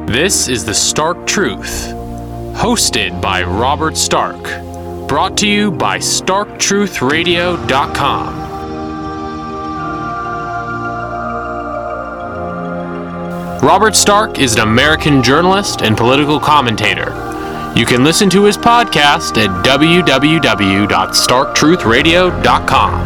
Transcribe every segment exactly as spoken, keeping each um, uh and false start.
This is The Stark Truth, hosted by Robert Stark, brought to you by stark truth radio dot com. Robert Stark is an American journalist and political commentator. You can listen to his podcast at w w w dot stark truth radio dot com.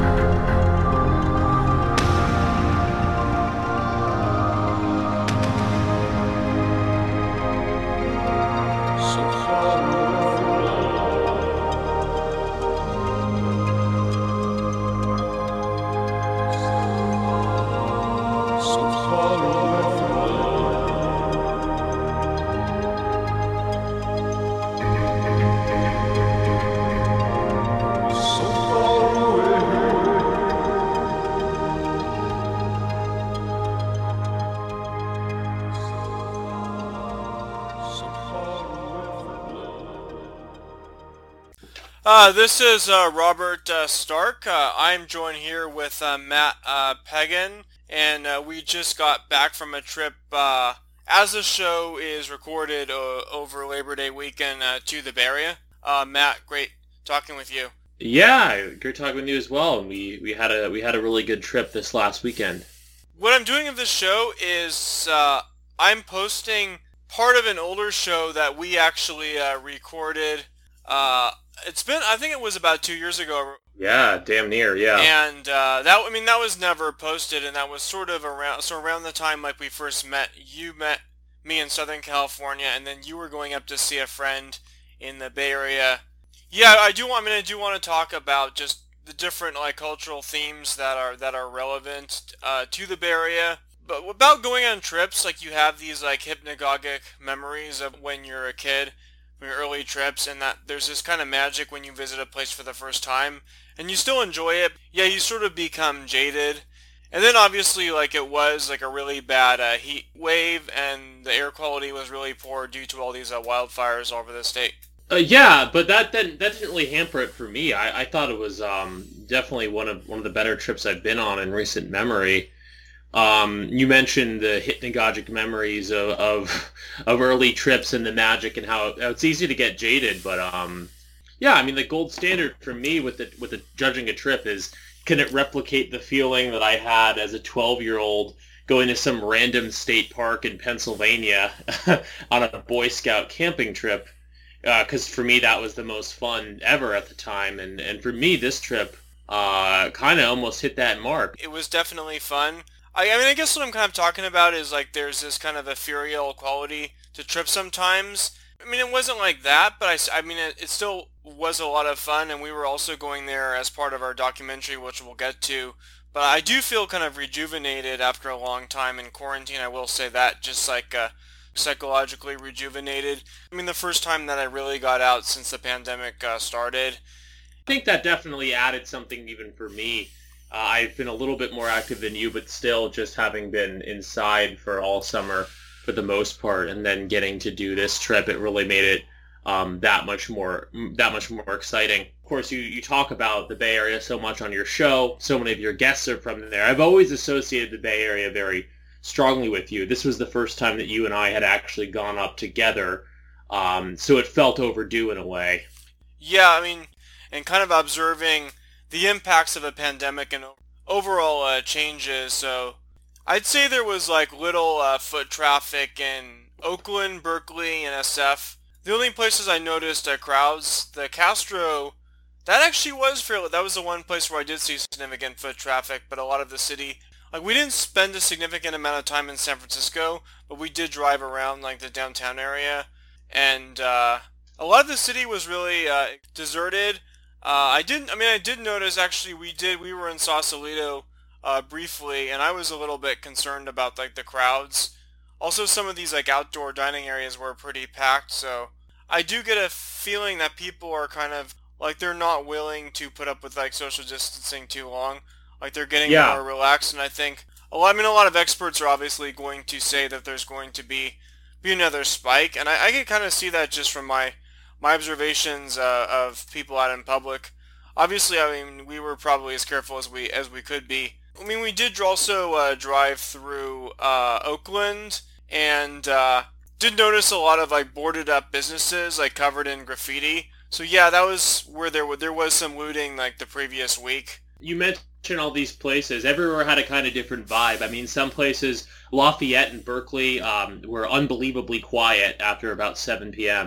Uh, this is uh, Robert uh, Stark. Uh, I'm joined here with uh, Matt uh, Pagan, and uh, we just got back from a trip, uh, as the show is recorded uh, over Labor Day weekend, uh, to the Bay Area. Uh, Matt, great talking with you. Yeah, great talking with you as well. And we, we had a we had a really good trip this last weekend. What I'm doing of this show is uh, I'm posting part of an older show that we actually uh, recorded. Uh, It's been, I think it was about two years ago. Yeah, damn near, yeah. And uh, that, I mean, that was never posted, and that was sort of around, so around the time like we first met. You met me in Southern California, and then you were going up to see a friend in the Bay Area. Yeah, I do. I mean, I do want to talk about just the different like cultural themes that are that are relevant uh, to the Bay Area. But about going on trips, like you have these like hypnagogic memories of when you're a kid. Your early trips, and that there's this kind of magic when you visit a place for the first time and you still enjoy it. Yeah, you sort of become jaded, and then obviously like it was like a really bad uh, heat wave, and the air quality was really poor due to all these uh, wildfires all over the state. Uh, yeah, but that, that that didn't really hamper it for me. I, I thought it was um, definitely one of one of the better trips I've been on in recent memory. Um, you mentioned the hypnagogic memories of, of of early trips and the magic and how, how it's easy to get jaded, but um, yeah, I mean the gold standard for me with the with the judging a trip is, can it replicate the feeling that I had as a twelve-year-old going to some random state park in Pennsylvania on a Boy Scout camping trip? Because uh, for me that was the most fun ever at the time, and and for me this trip uh, kind of almost hit that mark. It was definitely fun. I, I mean, I guess what I'm kind of talking about is like there's this kind of ethereal quality to trips sometimes. I mean, it wasn't like that, but I, I mean, it, it still was a lot of fun, and we were also going there as part of our documentary, which we'll get to. But I do feel kind of rejuvenated after a long time in quarantine, I will say that, just like uh, psychologically rejuvenated. I mean, the first time that I really got out since the pandemic uh, started. I think that definitely added something even for me. Uh, I've been a little bit more active than you, but still just having been inside for all summer for the most part, and then getting to do this trip, it really made it um, that much more that much more exciting. Of course, you, you talk about the Bay Area so much on your show. So many of your guests are from there. I've always associated the Bay Area very strongly with you. This was the first time that you and I had actually gone up together, um, so it felt overdue in a way. Yeah, I mean, and kind of observing the impacts of a pandemic and overall uh, changes. So I'd say there was like little uh, foot traffic in Oakland, Berkeley, and S F. The only places I noticed uh, crowds, the Castro, that actually was fairly, that was the one place where I did see significant foot traffic, but a lot of the city, like we didn't spend a significant amount of time in San Francisco, but we did drive around like the downtown area, and uh, a lot of the city was really uh, deserted. Uh, I didn't, I mean, I did notice, actually, we did, we were in Sausalito uh, briefly, and I was a little bit concerned about, like, the crowds. Also, some of these, like, outdoor dining areas were pretty packed, so I do get a feeling that people are kind of, like, they're not willing to put up with, like, social distancing too long. Like, they're getting yeah. more relaxed, and I think, a lot, I mean, a lot of experts are obviously going to say that there's going to be, be another spike, and I, I can kind of see that just from my my observations uh, of people out in public. Obviously, I mean, we were probably as careful as we as we could be. I mean, we did also uh, drive through uh, Oakland, and uh, did notice a lot of like boarded up businesses like covered in graffiti. So yeah, that was where there w- there was some looting like the previous week. You mentioned all these places. Everywhere had a kind of different vibe. I mean, some places, Lafayette and Berkeley, um, were unbelievably quiet after about seven p.m.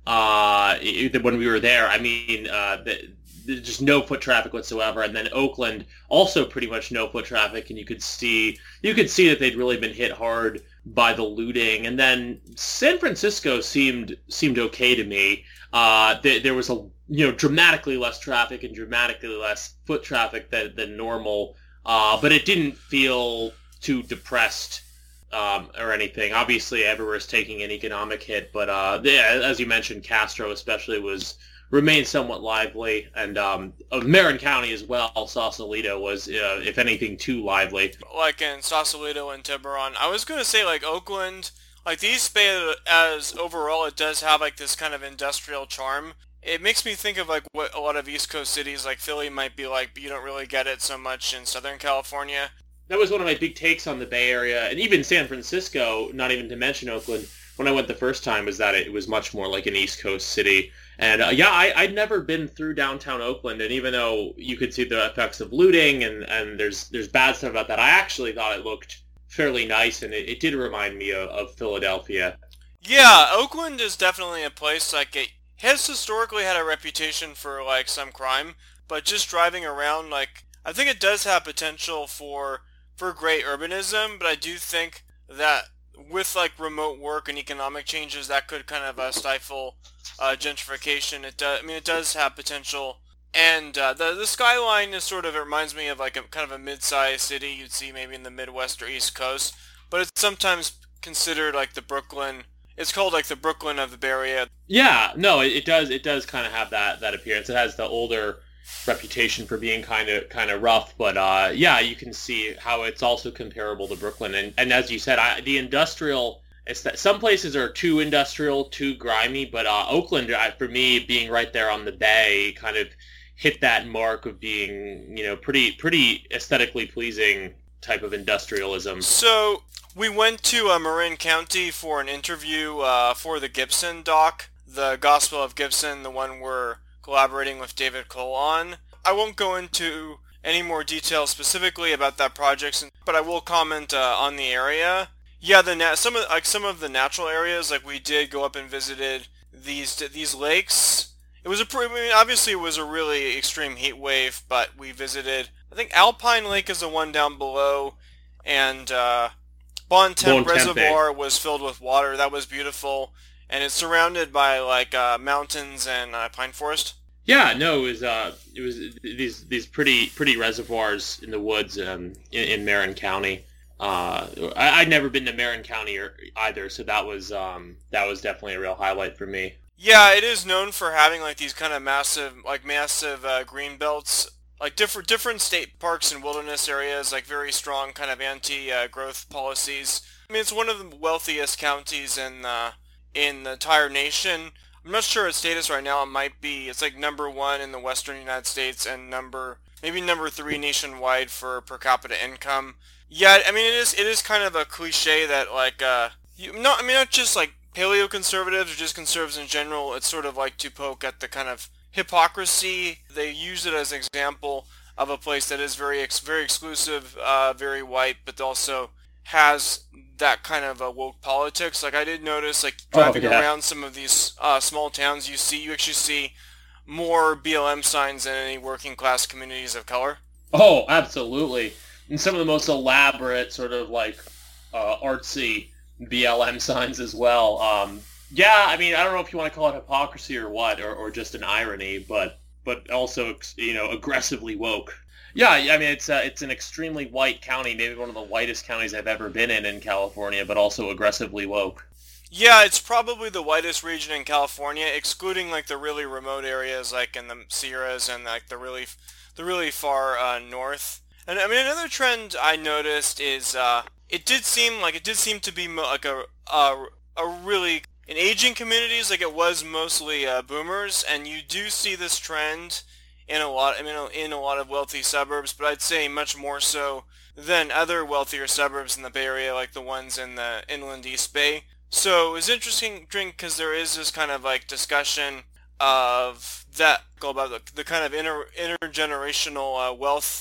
Uh, when we were there. I mean, uh, the, there's just no foot traffic whatsoever. And then Oakland, also pretty much no foot traffic, and you could see you could see that they'd really been hit hard by the looting. And then San Francisco seemed seemed okay to me. Uh, th- there was a you know dramatically less traffic and dramatically less foot traffic than than normal, uh, but it didn't feel too depressed um, or anything. Obviously, everywhere's taking an economic hit, but uh, yeah, as you mentioned, Castro especially was remained somewhat lively, and um, of Marin County as well. Sausalito was, uh, if anything, too lively. Like in Sausalito and Tiburon. I was gonna say like Oakland, like the East Bay as overall, it does have like this kind of industrial charm. It makes me think of like what a lot of East Coast cities like Philly might be like, but you don't really get it so much in Southern California. That was one of my big takes on the Bay Area, and even San Francisco, not even to mention Oakland, when I went the first time, was that it was much more like an East Coast city. And uh, yeah, I, I'd never been through downtown Oakland, and even though you could see the effects of looting and, and there's there's bad stuff about that, I actually thought it looked fairly nice, and it, it did remind me of, of Philadelphia. Yeah, Oakland is definitely a place like it has historically had a reputation for like some crime, but just driving around, like I think it does have potential for for great urbanism, but I do think that with like remote work and economic changes, that could kind of uh, stifle uh, gentrification. It does. I mean, it does have potential, and uh, the the skyline is sort of. It reminds me of like a kind of a mid-sized city you'd see maybe in the Midwest or East Coast, but it's sometimes considered like the Brooklyn. It's called like the Brooklyn of the Bay Area. Yeah, no, it, it does. It does kind of have that that appearance. It has the older reputation for being kind of kind of rough, but uh, yeah, you can see how it's also comparable to Brooklyn. And, and as you said, I, the industrial, it's that some places are too industrial, too grimy, but uh, Oakland, I, for me, being right there on the bay, kind of hit that mark of being, you know, pretty pretty aesthetically pleasing type of industrialism. So we went to uh, Marin County for an interview uh, for the Gibson doc, the Gospel of Gibson, the one we're collaborating with David Cole on. I won't go into any more details specifically about that project, but I will comment uh, on the area. Yeah, the nat- some of like some of the natural areas, like we did go up and visited these these lakes. It was a pretty, I mean, obviously it was a really extreme heat wave, but we visited. I think Alpine Lake is the one down below, and uh, Bon Temp Bon Tempe. Reservoir was filled with water. That was beautiful, and it's surrounded by like uh, mountains and uh, pine forest. Yeah, no, it was uh, it was these these pretty pretty reservoirs in the woods um, in, in Marin County. Uh, I, I'd never been to Marin County or, either, so that was um, that was definitely a real highlight for me. Yeah, it is known for having like these kind of massive, like massive uh, green belts, like different different state parks and wilderness areas, like very strong kind of anti-growth uh, policies. I mean, it's one of the wealthiest counties in uh, in the entire nation. I'm not sure its status right now. It might be, it's like number one in the western United States and number, maybe number three nationwide for per capita income. Yeah, I mean, it is, it is kind of a cliche that like, uh, you, not, I mean, not just like paleo-conservatives or just conservatives in general, it's sort of like to poke at the kind of hypocrisy. They use it as an example of a place that is very, ex- very exclusive, uh, very white, but also has that kind of uh, woke politics. Like I did notice, like driving oh, yeah. around some of these uh, small towns, you see, you actually see more B L M signs than any working class communities of color. Oh, absolutely. And some of the most elaborate sort of like uh, artsy B L M signs as well. Um, yeah, I mean, I don't know if you want to call it hypocrisy or what, or, or just an irony, but but also, you know, aggressively woke. Yeah, I mean, it's uh, it's an extremely white county, maybe one of the whitest counties I've ever been in in California, but also aggressively woke. Yeah, it's probably the whitest region in California, excluding like the really remote areas, like in the Sierras and like the really, the really far uh, north. And I mean, another trend I noticed is uh, it did seem like it did seem to be mo- like a a, a really in aging communities, like it was mostly uh, boomers, and you do see this trend in a lot, I mean, in a lot of wealthy suburbs, but I'd say much more so than other wealthier suburbs in the Bay Area, like the ones in the Inland East Bay. So it's interesting drink because there is this kind of like discussion of that go about the, the kind of inter intergenerational uh, wealth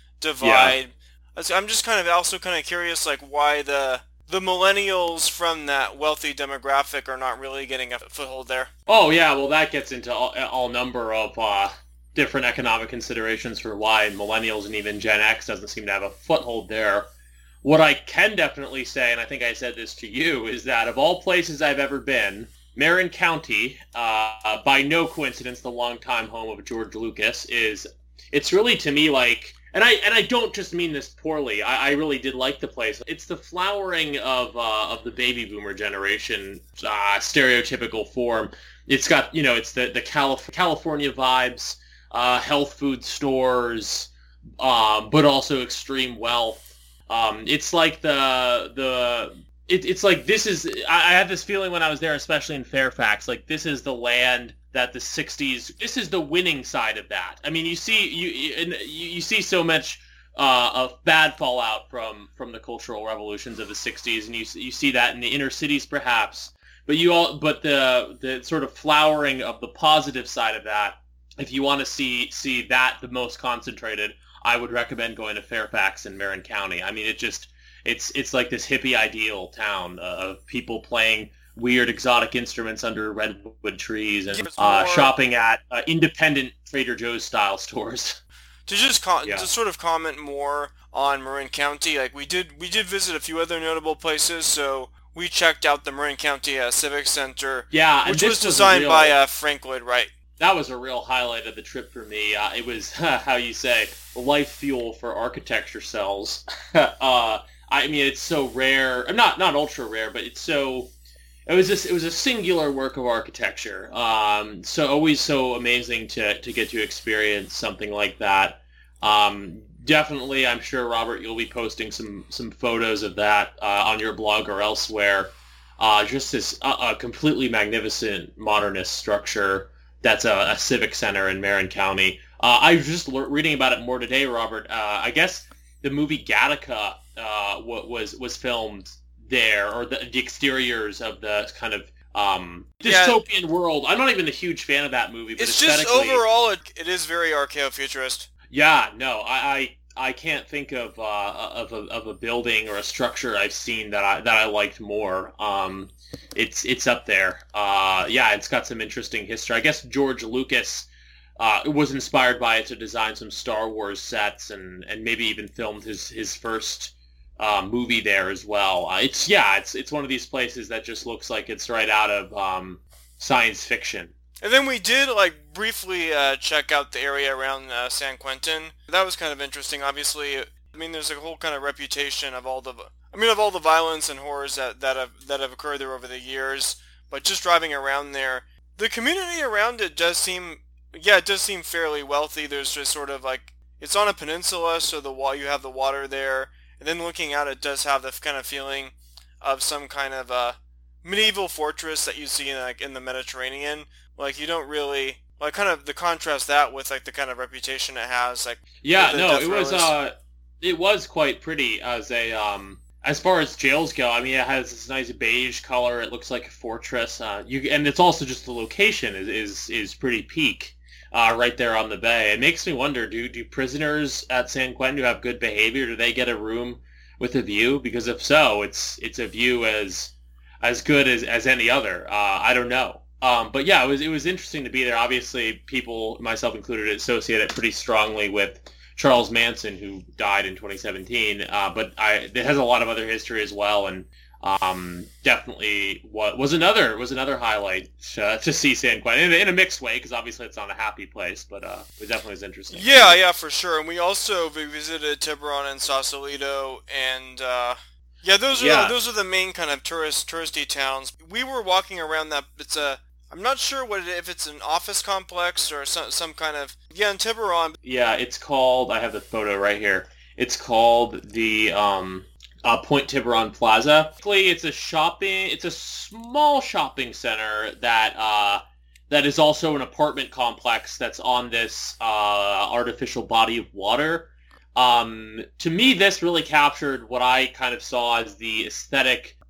Yeah. divide. So I'm just kind of also kind of curious like why the the millennials from that wealthy demographic are not really getting a foothold there. Oh yeah, well that gets into all, all number of uh, different economic considerations for why millennials and even Gen X doesn't seem to have a foothold there. What I can definitely say, and I think I said this to you, is that of all places I've ever been, Marin County, uh, by no coincidence the longtime home of George Lucas, is, it's really to me like, and I and I don't just mean this poorly, I, I really did like the place. It's the flowering of uh, of the baby boomer generation, uh, stereotypical form. It's got, you know, it's the, the Calif- California vibes, uh, health food stores, um, but also extreme wealth. Um, it's like the the it, it's like this is I, I had this feeling when I was there, especially in Fairfax. Like this is the land that the sixties. This is the winning side of that. I mean, you see you you, you see so much uh, of bad fallout from from the cultural revolutions of the sixties, and you you see that in the inner cities perhaps. But you all but the the sort of flowering of the positive side of that. If you want to see see that the most concentrated, I would recommend going to Fairfax in Marin County. I mean, it just, it's it's like this hippie ideal town uh, of people playing weird exotic instruments under redwood trees and uh, shopping at uh, independent Trader Joe's style stores. To just con- Yeah. to sort of comment more on Marin County, like we did we did visit a few other notable places. So we checked out the Marin County uh, Civic Center, Yeah, and which this was was a designed real, by uh, Frank Lloyd Wright. that was a real highlight of the trip for me. Uh, it was, how you say, life fuel for architecture cells. uh, I mean, it's so rare. Not not ultra rare, but it's so. It was just, it was a singular work of architecture. Um, so always so amazing to to get to experience something like that. Um, definitely, I'm sure, Robert, you'll be posting some some photos of that uh, on your blog or elsewhere. Uh, just this uh, a completely magnificent modernist structure. That's a, a civic center in Marin County. Uh, I was just le- reading about it more today, Robert. Uh, I guess the movie Gattaca uh, w- was was filmed there, or the, the exteriors of the kind of um, Yeah. dystopian world. I'm not even a huge fan of that movie, but It's just aesthetically, overall, it, it is very archaeo-futurist. yeah, no, I, I I can't think of uh, of a of a building or a structure I've seen that I that I liked more. Um, it's it's up there. Uh, yeah, it's got some interesting history. I guess George Lucas uh, was inspired by it to design some Star Wars sets, and, and maybe even filmed his his first uh, movie there as well. Uh, it's yeah, it's it's one of these places that just looks like it's right out of um, science fiction. And then we did like briefly uh, check out the area around uh, San Quentin. That was kind of interesting. Obviously, I mean, there's a whole kind of reputation of all the, I mean, of all the violence and horrors that that have that have occurred there over the years. But just driving around there, the community around it does seem, yeah, it does seem fairly wealthy. There's just sort of like it's on a peninsula, so the wall you have the water there, and then looking out, it does have the kind of feeling of some kind of uh, medieval fortress that you see in like in the Mediterranean. Like you don't really like kind of the contrast that with like the kind of reputation it has. Like Yeah, the no, death it was row is- uh it was quite pretty as a um as far as jails go. I mean, it has this nice beige color. It looks like a fortress. Uh, you and it's also just the location is is, is pretty peak, uh, right there on the bay. It makes me wonder: do do prisoners at San Quentin who have good behavior, do they get a room with a view? Because if so, it's it's a view as as good as, as any other. Uh, I don't know. Um, but yeah, it was it was interesting to be there. Obviously, people, myself included, associate it pretty strongly with Charles Manson, who died in twenty seventeen. Uh, but I, it has a lot of other history as well, and um, definitely was, was another was another highlight uh, to see San Quentin in, in a mixed way, because obviously it's not a happy place, but uh, it definitely was interesting. Yeah, yeah, for sure. And we also vi- visited Tiburon and Sausalito, and uh, yeah, those are Yeah. The, those are the main kind of tourist touristy towns. We were walking around that. It's a I'm not sure what it, if it's an office complex or some some kind of yeah in Tiburon. Yeah, it's called, I have the photo right here. It's called the um, uh, Point Tiburon Plaza. Basically, it's a shopping, it's a small shopping center that uh, that is also an apartment complex that's on this uh, artificial body of water. Um, to me, this really captured what I kind of saw as the aesthetic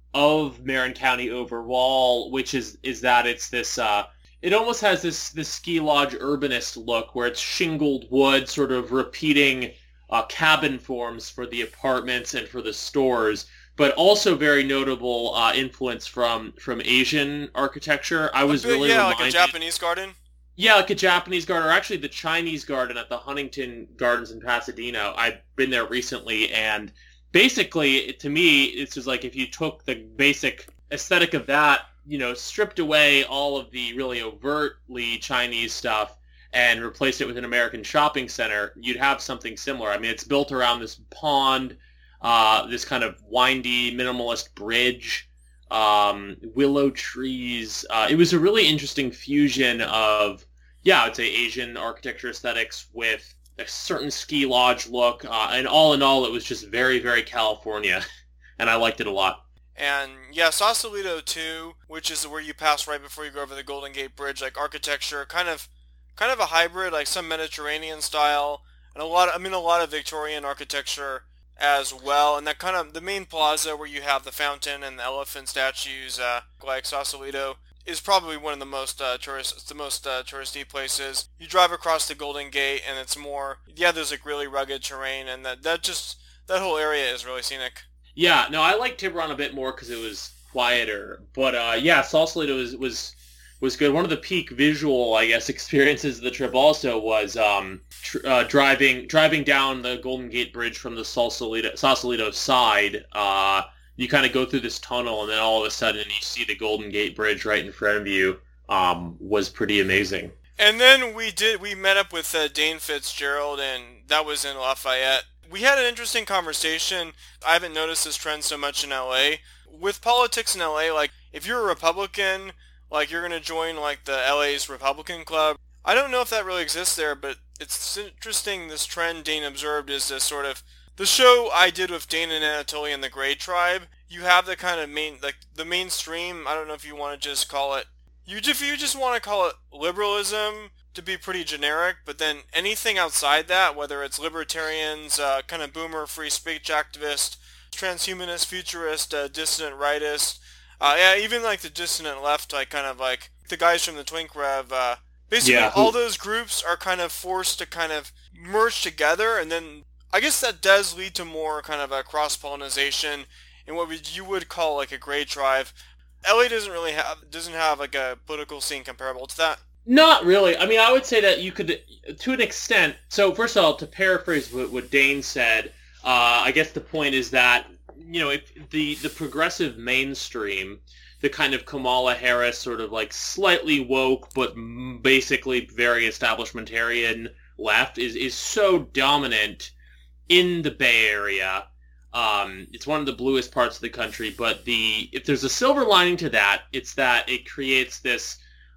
of Marin County overall, which is is that it's this. Uh, it almost has this this ski lodge urbanist look, where it's shingled wood, sort of repeating uh, cabin forms for the apartments and for the stores, but also very notable uh, influence from from Asian architecture. I was a bit, really yeah, reminded, like a Japanese garden. Yeah, like a Japanese garden, or actually the Chinese garden at the Huntington Gardens in Pasadena. I've been there recently, and basically, to me, it's just like if you took the basic aesthetic of that, you know, stripped away all of the really overtly Chinese stuff and replaced it with an American shopping center, you'd have something similar. I mean, it's built around this pond, uh, this kind of windy, minimalist bridge, um, willow trees. Uh, it was a really interesting fusion of, yeah, I would say Asian architecture aesthetics with a certain ski lodge look, uh, and all in all, it was just very, very California, and I liked it a lot. And yeah, Sausalito too, which is where you pass right before you go over the Golden Gate Bridge, like architecture, kind of, kind of a hybrid, like some Mediterranean style, and a lot of, I mean, a lot of Victorian architecture as well. And that kind of, the main plaza where you have the fountain and the elephant statues, uh, like Sausalito, is probably one of the most uh, tourist, it's the most uh, touristy places. You drive across the Golden Gate, and it's more, yeah, there's like really rugged terrain, and that that just that whole area is really scenic. Yeah, no, I like Tiburon a bit more because it was quieter, but uh, yeah, Sausalito was was was good. One of the peak visual, I guess, experiences of the trip also was um, tr- uh, driving driving down the Golden Gate Bridge from the Sausalito Sausalito side. Uh, you kind of go through this tunnel, and then all of a sudden you see the Golden Gate Bridge right in front of you. Um, was pretty amazing. And then we did we met up with uh, Dane Fitzgerald, and that was in Lafayette. We had an interesting conversation. I haven't noticed this trend so much in L A. With politics in L A, like, if you're a Republican, like, you're going to join, like, the L A's Republican Club. I don't know if that really exists there, but it's interesting, this trend Dane observed is this sort of, the show I did with Dane and Anatoly and the Grey Tribe, you have the kind of main, like, the mainstream, I don't know if you want to just call it, you if you just want to call it liberalism, to be pretty generic, but then anything outside that, whether it's libertarians, uh, kind of boomer free speech activist, transhumanist, futurist, uh, dissident rightist, uh, yeah, even like the dissident left, like kind of like the guys from the Twink Rev, uh, basically Yeah. all those groups are kind of forced to kind of merge together, and then I guess that does lead to more kind of a cross-pollinization in what would, you would call like a Grey Tribe. L A doesn't really have, doesn't have like a political scene comparable to that. Not really. I mean, I would say that you could, to an extent. So first of all, to paraphrase what, what Dane said, uh, I guess the point is that, you know, if the, the progressive mainstream, the kind of Kamala Harris sort of like slightly woke, but basically very establishmentarian left is, is so dominant in the Bay Area. Um, it's one of the bluest parts of the country, but the, if there's a silver lining to that, it's that it creates this,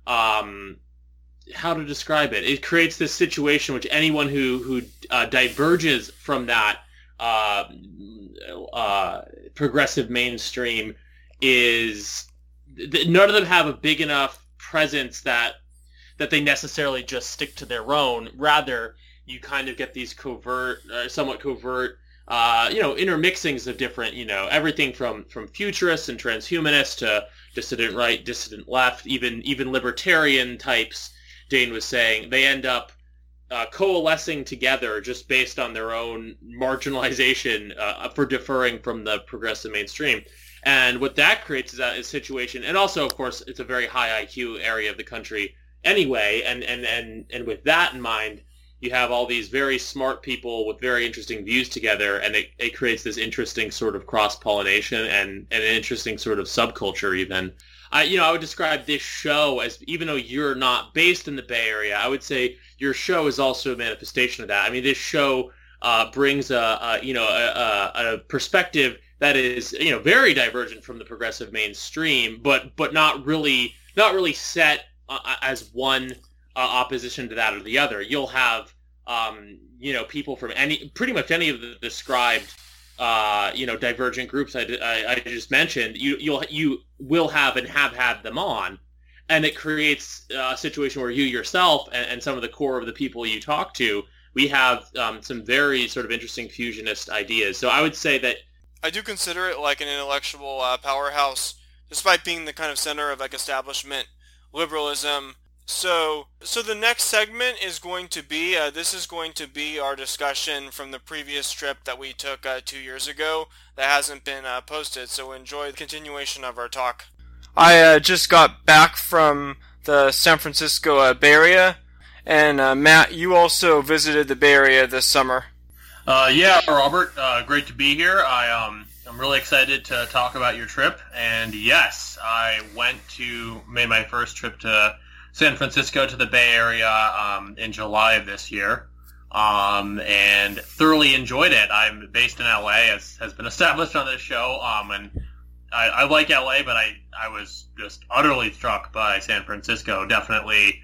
um, how to describe it? It creates this situation which anyone who who uh, diverges from that uh, uh, progressive mainstream is th- none of them have a big enough presence that that they necessarily just stick to their own. Rather, you kind of get these covert, uh, somewhat covert, uh, you know, intermixings of different, you know, everything from from futurists and transhumanists to dissident right, dissident left, even even libertarian types. Dane was saying, they end up uh, coalescing together just based on their own marginalization uh, for deferring from the progressive mainstream. And what that creates is a, a situation, and also, of course, it's a very high I Q area of the country anyway, and, and, and, and with that in mind, you have all these very smart people with very interesting views together, and it, it creates this interesting sort of cross-pollination and, and an interesting sort of subculture even. I, you know, I would describe this show as, even though you're not based in the Bay Area, I would say your show is also a manifestation of that. I mean, this show uh, brings a, a, you know, a, a perspective that is, you know, very divergent from the progressive mainstream, but but not really not really set uh, as one uh, opposition to that or the other. You'll have, um, you know, people from any, pretty much any of the described Uh, you know, divergent groups I, I, I just mentioned, you you'll you will have and have had them on, and it creates a situation where you yourself and, and some of the core of the people you talk to, we have um, some very sort of interesting fusionist ideas. So I would say that I do consider it like an intellectual uh, powerhouse, despite being the kind of center of like establishment liberalism. So, so the next segment is going to be, uh, this is going to be our discussion from the previous trip that we took uh, two years ago that hasn't been uh, posted, so enjoy the continuation of our talk. I uh, just got back from the San Francisco uh, Bay Area, and uh, Matt, you also visited the Bay Area this summer. Uh, yeah, Robert, uh, great to be here. I, um, I'm really excited to talk about your trip, and yes, I went to, made my first trip to San Francisco to the Bay Area um, in July of this year, um, and thoroughly enjoyed it. I'm based in L A, as has been established on this show, um, and I, I like L A, but I, I was just utterly struck by San Francisco. Definitely,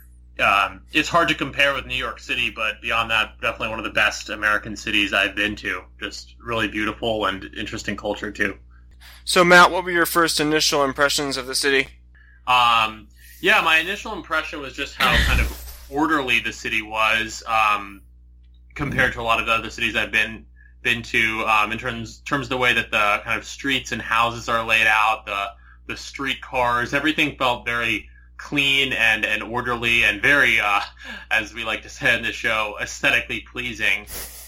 um, it's hard to compare with New York City, but beyond that, definitely one of the best American cities I've been to. Just really beautiful and interesting culture, too. So, Matt, what were your first initial impressions of the city? Um... Yeah, my initial impression was just how kind of orderly the city was um, compared to a lot of the other cities I've been been to um, in terms terms of the way that the kind of streets and houses are laid out, the the street cars, everything felt very clean and, and orderly and very, uh, as we like to say in the show, aesthetically pleasing.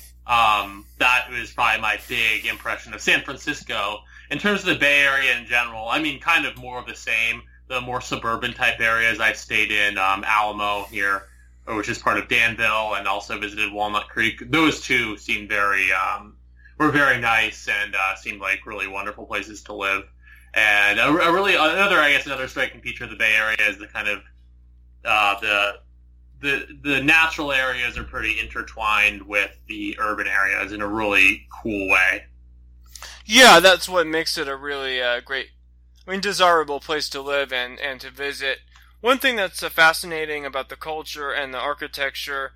Um, that was probably my big impression of San Francisco. In terms of the Bay Area in general, I mean, kind of more of the same. The more suburban type areas, I stayed in um, Alamo here, which is part of Danville, and also visited Walnut Creek. Those two seemed very, um, were very nice and uh, seemed like really wonderful places to live. And a, a really another, I guess, another striking feature of the Bay Area is the kind of uh, the the the natural areas are pretty intertwined with the urban areas in a really cool way. Yeah, that's what makes it a really uh, great. I mean, desirable place to live and, and to visit. One thing that's uh, fascinating about the culture and the architecture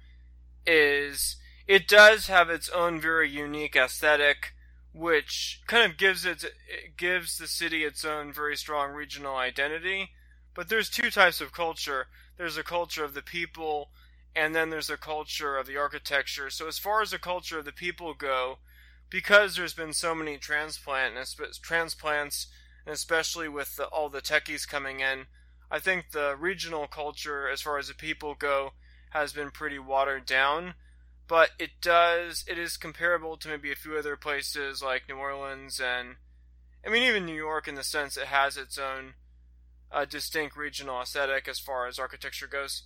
is it does have its own very unique aesthetic, which kind of gives it, it gives the city its own very strong regional identity. But there's two types of culture. There's a culture of the people, and then there's a culture of the architecture. So as far as the culture of the people go, because there's been so many transplant transplants, and especially with the, all the techies coming in, I think the regional culture, as far as the people go, has been pretty watered down. But it does, it is comparable to maybe a few other places like New Orleans and, I mean, even New York in the sense it has its own uh, distinct regional aesthetic as far as architecture goes.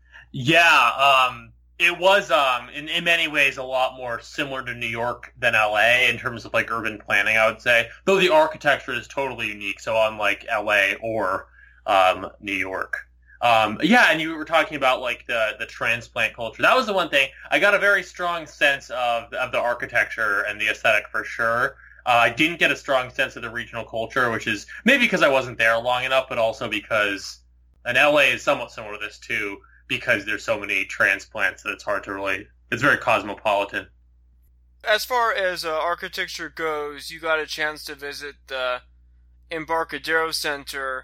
Yeah, um, it was, um, in, in many ways, a lot more similar to New York than L A in terms of, like, urban planning, I would say. Though the architecture is totally unique, so unlike L A or um, New York. Um, yeah, and you were talking about, like, the, the transplant culture. That was the one thing. I got a very strong sense of, of the architecture and the aesthetic for sure. Uh, I didn't get a strong sense of the regional culture, which is maybe because I wasn't there long enough, but also because, and L A is somewhat similar to this, too, because there's so many transplants that it's hard to really, it's very cosmopolitan. As far as uh, architecture goes, you got a chance to visit the Embarcadero Center,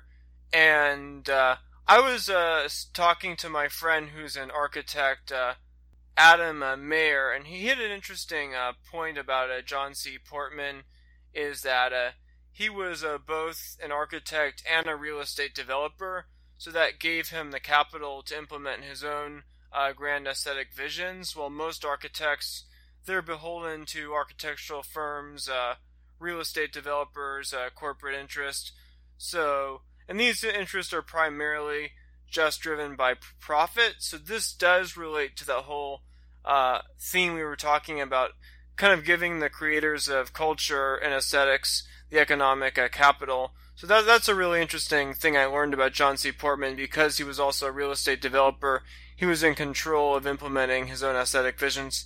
and uh, I was uh, talking to my friend who's an architect, uh, Adam uh, Mayer, and he hit an interesting uh, point about uh, John C. Portman, is that uh, he was uh, both an architect and a real estate developer, so that gave him the capital to implement his own uh, grand aesthetic visions, while most architects, they're beholden to architectural firms, uh, real estate developers, uh, corporate interest. So, and these interests are primarily just driven by profit. So this does relate to the whole uh, theme we were talking about, kind of giving the creators of culture and aesthetics the economic uh, capital. So that that's a really interesting thing I learned about John C. Portman, because he was also a real estate developer. He was in control of implementing his own aesthetic visions.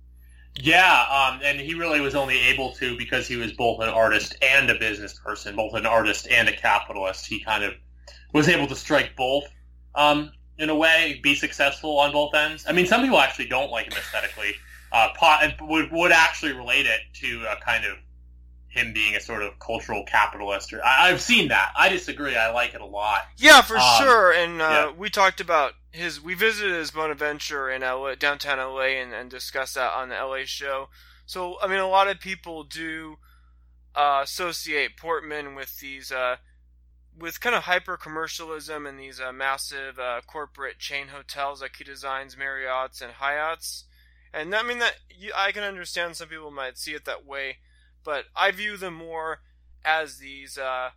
Yeah, um, and he really was only able to because he was both an artist and a business person, both an artist and a capitalist. He kind of was able to strike both, um, in a way, be successful on both ends. I mean, some people actually don't like him aesthetically, uh, pot, would, would actually relate it to a kind of him being a sort of cultural capitalist. Or, I, I've seen that. I disagree. I like it a lot. Yeah, for um, sure. And uh, yeah. we talked about his. We visited his Bonaventure in L A, downtown L A, and, and discussed that on the L A show. So, I mean, a lot of people do uh, associate Portman with these, uh, with kind of hyper-commercialism and these uh, massive uh, corporate chain hotels like he designs Marriott's and Hyatt's. And I mean, that you, I can understand some people might see it that way, but I view them more as these uh,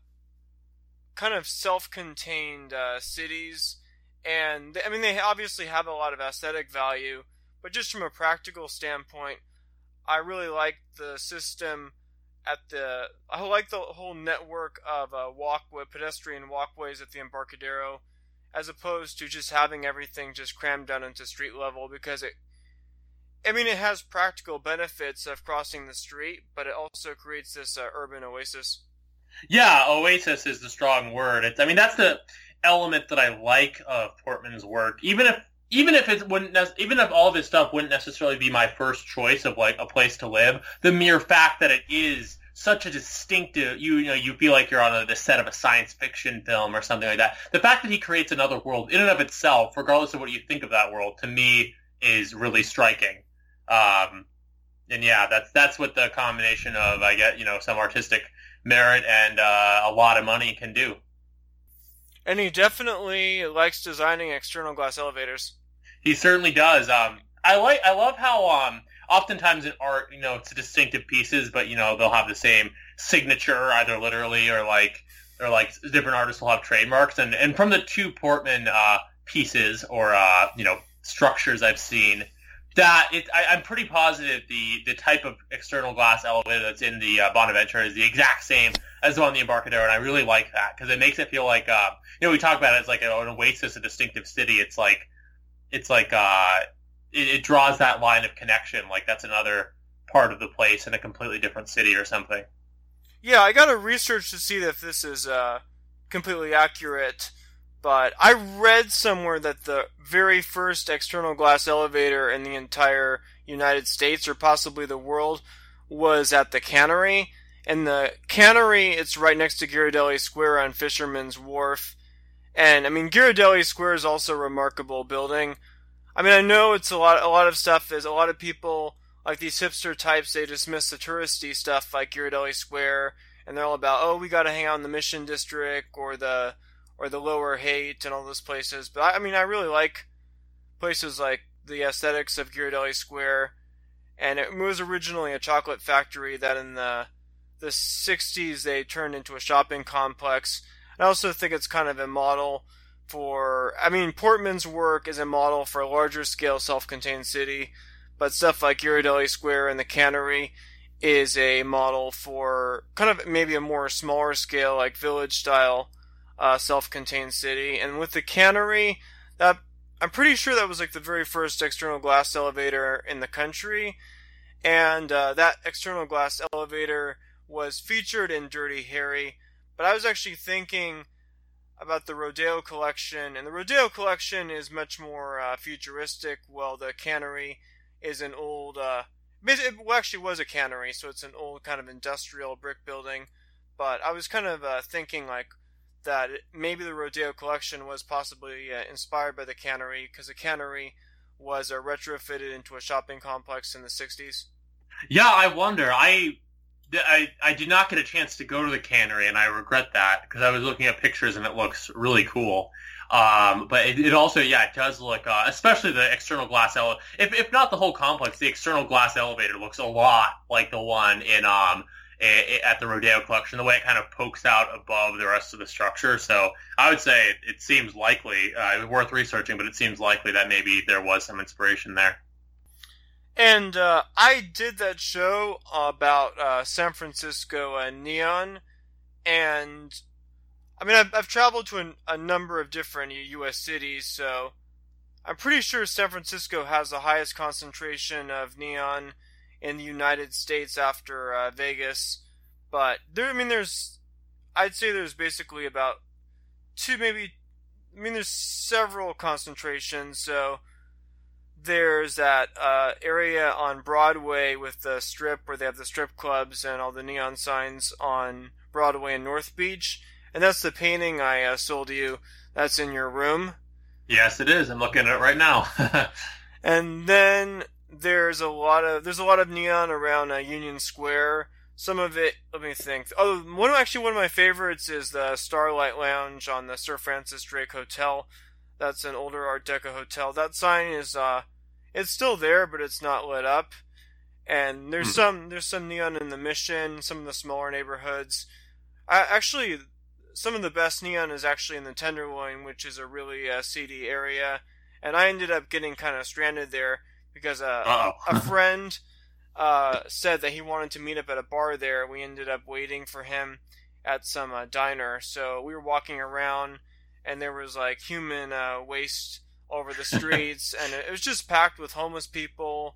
kind of self-contained uh, cities. And I mean, they obviously have a lot of aesthetic value, but just from a practical standpoint, I really like the system at the, I like the whole network of uh, walkway, pedestrian walkways at the Embarcadero, as opposed to just having everything just crammed down into street level, because it, I mean, it has practical benefits of crossing the street, but it also creates this uh, urban oasis. Yeah, oasis is the strong word. It's, I mean, that's the element that I like of Portman's work, even if Even if it wouldn't, even if all of his stuff wouldn't necessarily be my first choice of like a place to live, the mere fact that it is such a distinctive, you, you know, you feel like you're on a, the set of a science fiction film or something like that. The fact that he creates another world in and of itself, regardless of what you think of that world, to me is really striking. Um, and yeah, that's that's what the combination of, I get, you know, some artistic merit and uh, a lot of money can do. And he definitely likes designing external glass elevators. He certainly does. Um, I like. I love how um, oftentimes in art, you know, it's distinctive pieces, but you know they'll have the same signature, either literally or like, or like different artists will have trademarks. And, and from the two Portman uh, pieces or uh, you know structures I've seen, that it, I, I'm pretty positive the the type of external glass elevator that's in the uh, Bonaventure is the exact same as the one in the Embarcadero, and I really like that because it makes it feel like uh, you know we talk about it as like an oasis, a distinctive city. It's like. It's like uh, it, it draws that line of connection, like that's another part of the place in a completely different city or something. Yeah, I got to research to see if this is uh, completely accurate, but I read somewhere that the very first external glass elevator in the entire United States, or possibly the world, was at the Cannery. And the Cannery, it's right next to Ghirardelli Square on Fisherman's Wharf. And I mean, Ghirardelli Square is also a remarkable building. I mean, I know it's a lot. A lot of stuff is a lot of people like these hipster types. They dismiss the touristy stuff like Ghirardelli Square, and they're all about, oh, we got to hang out in the Mission District or the or the Lower Haight and all those places. But I, I mean, I really like places like the aesthetics of Ghirardelli Square. And it was originally a chocolate factory that in the the sixties they turned into a shopping complex. I also think it's kind of a model for, I mean, Portman's work is a model for a larger scale self-contained city, but stuff like Ghirardelli Square and the Cannery is a model for kind of maybe a more smaller scale, like village style uh, self-contained city. And with the Cannery, that I'm pretty sure that was like the very first external glass elevator in the country, and uh, that external glass elevator was featured in Dirty Harry. But I was actually thinking about the Rodeo Collection, and the Rodeo Collection is much more uh, futuristic, while the Cannery is an old, uh, it well, actually was a cannery, so it's an old kind of industrial brick building. But I was kind of uh, thinking like that maybe the Rodeo Collection was possibly uh, inspired by the Cannery, because the Cannery was uh, retrofitted into a shopping complex in the sixties. Yeah, I wonder. I... I, I did not get a chance to go to the Cannery, and I regret that, because I was looking at pictures, and it looks really cool. Um, but it, it also, yeah, it does look, uh, especially the external glass elevator. If, if not the whole complex, the external glass elevator looks a lot like the one in um a, a, at the Rodeo Collection, the way it kind of pokes out above the rest of the structure. So I would say it, it seems likely, uh, worth researching, but it seems likely that maybe there was some inspiration there. And uh, I did that show about uh, San Francisco uh, neon, and I mean I've, I've traveled to an, a number of different U S cities, so I'm pretty sure San Francisco has the highest concentration of neon in the United States after uh, Vegas. But there, I mean, there's, I'd say there's basically about two, maybe, I mean, there's several concentrations, so. There's that uh, area on Broadway with the strip where they have the strip clubs and all the neon signs on Broadway and North Beach. And that's the painting I uh, sold you. That's in your room. Yes, it is. I'm looking at it right now. And then there's a lot of there's a lot of neon around uh, Union Square. some of it, let me think. Oh, one of, actually one of my favorites is the Starlight Lounge on the Sir Francis Drake Hotel. That's an older Art Deco hotel. That sign is, uh, it's still there, but it's not lit up. And there's hmm. some, there's some neon in the Mission, some of the smaller neighborhoods. I, actually, some of the best neon is actually in the Tenderloin, which is a really uh, seedy area. And I ended up getting kind of stranded there because uh, a friend uh, said that he wanted to meet up at a bar there. We ended up waiting for him at some uh, diner. So we were walking around, and there was like human uh, waste all over the streets, and it was just packed with homeless people.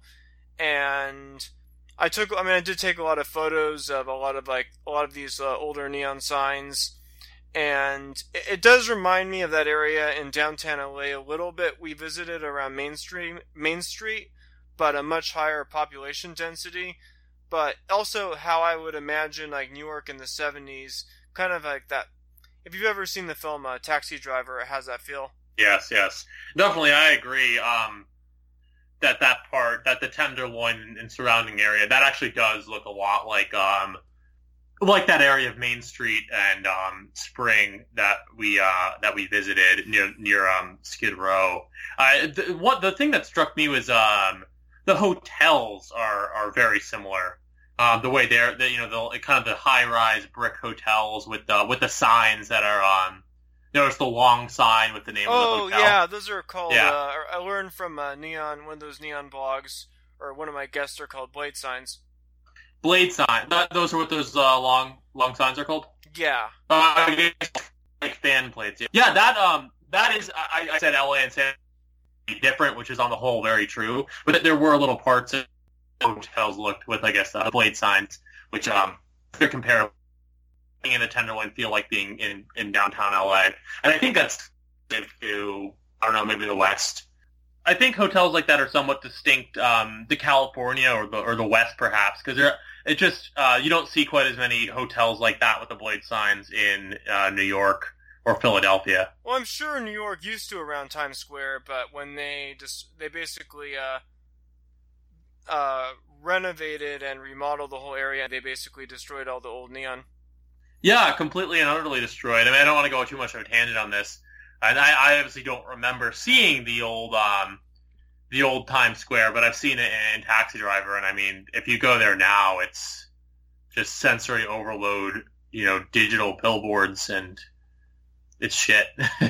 And I took, I mean, I did take a lot of photos of a lot of like a lot of these uh, older neon signs. And it does remind me of that area in downtown L A a little bit. We visited around Main Street, Main Street, but a much higher population density. But also how I would imagine like New York in the seventies, kind of like that. If you've ever seen the film uh, Taxi Driver, it has that feel. Yes, yes, definitely. I agree. Um, that that part, that the Tenderloin and surrounding area, that actually does look a lot like um. like that area of Main Street and um, Spring that we uh, that we visited near near um, Skid Row. Uh, the, what the thing that struck me was um, the hotels are are very similar. Um, the way they're, the, you know, the kind of the high rise brick hotels with the with the signs that are um, there's the long sign with the name oh, of the hotel. Oh yeah, those are called. Yeah. Uh, I learned from uh, Neon, one of those neon blogs, or one of my guests are called Blade Signs. Blade sign. That, those are what those uh, long long signs are called. Yeah. Uh, like fan plates. Yeah. yeah, that um that is. I, I said L A and San different, which is on the whole very true. But there were little parts of hotels looked with, I guess, the blade signs, which um they're comparable. Being in the Tenderloin feel like being in, in downtown L A, and I think that's to I don't know, maybe the West. I think hotels like that are somewhat distinct um, to California or the or the West, perhaps, because they're it just uh, you don't see quite as many hotels like that with the blade signs in uh, New York or Philadelphia. Well, I'm sure New York used to around Times Square, but when they just they basically uh, uh, renovated and remodeled the whole area, they basically destroyed all the old neon. Yeah, completely and utterly destroyed. I mean, I don't want to go too much of a tangent on this. And I, I obviously don't remember seeing the old, um, the old Times Square, but I've seen it in Taxi Driver, and I mean, if you go there now, it's just sensory overload, you know, digital billboards, and it's shit.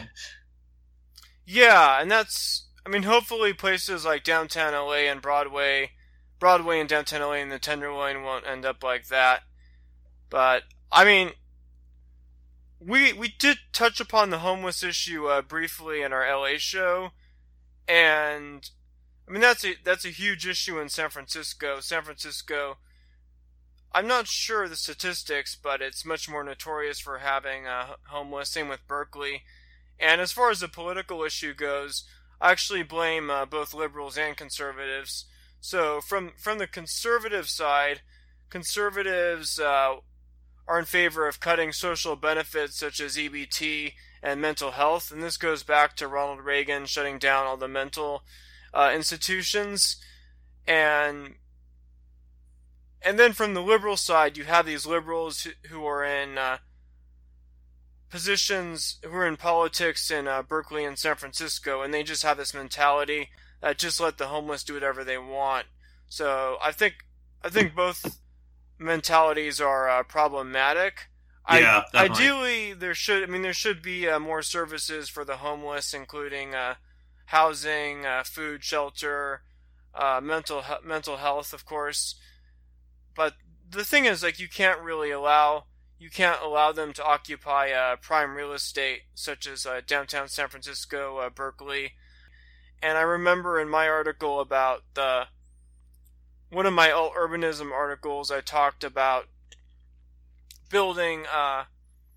Yeah, and that's, I mean, hopefully places like downtown L A and Broadway, Broadway and downtown L A and the Tenderloin won't end up like that. But, I mean, We we did touch upon the homeless issue uh, briefly in our L A show, and I mean that's a that's a huge issue in San Francisco. San Francisco, I'm not sure the statistics, but it's much more notorious for having uh, homeless. Same with Berkeley, and as far as the political issue goes, I actually blame uh, both liberals and conservatives. So from from the conservative side, conservatives. Uh, are in favor of cutting social benefits such as E B T and mental health, and this goes back to Ronald Reagan shutting down all the mental uh, institutions. And and then from the liberal side, you have these liberals who are in uh, positions, who are in politics in uh, Berkeley and San Francisco, and they just have this mentality that just let the homeless do whatever they want. So I think I think both mentalities are uh, problematic. Yeah, I, ideally, there should. I mean, there should be uh, more services for the homeless, including uh, housing, uh, food, shelter, uh, mental mental health, of course. But the thing is, like, you can't really allow you can't allow them to occupy uh, prime real estate, such as uh, downtown San Francisco, uh, Berkeley. And I remember in my article about the one of my alt urbanism articles, I talked about building uh,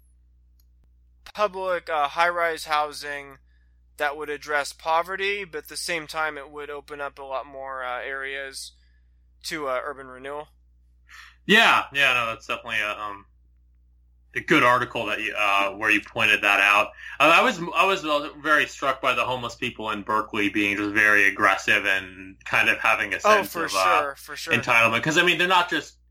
public uh, high-rise housing that would address poverty, but at the same time it would open up a lot more uh, areas to uh, urban renewal. Yeah, yeah, no, that's definitely a um, a good article that you uh, where you pointed that out. Uh, I was I was very struck by the homeless people in Berkeley being just very aggressive and kind of having a sense oh, for of sure, uh, for sure. entitlement. Because I mean, they're not just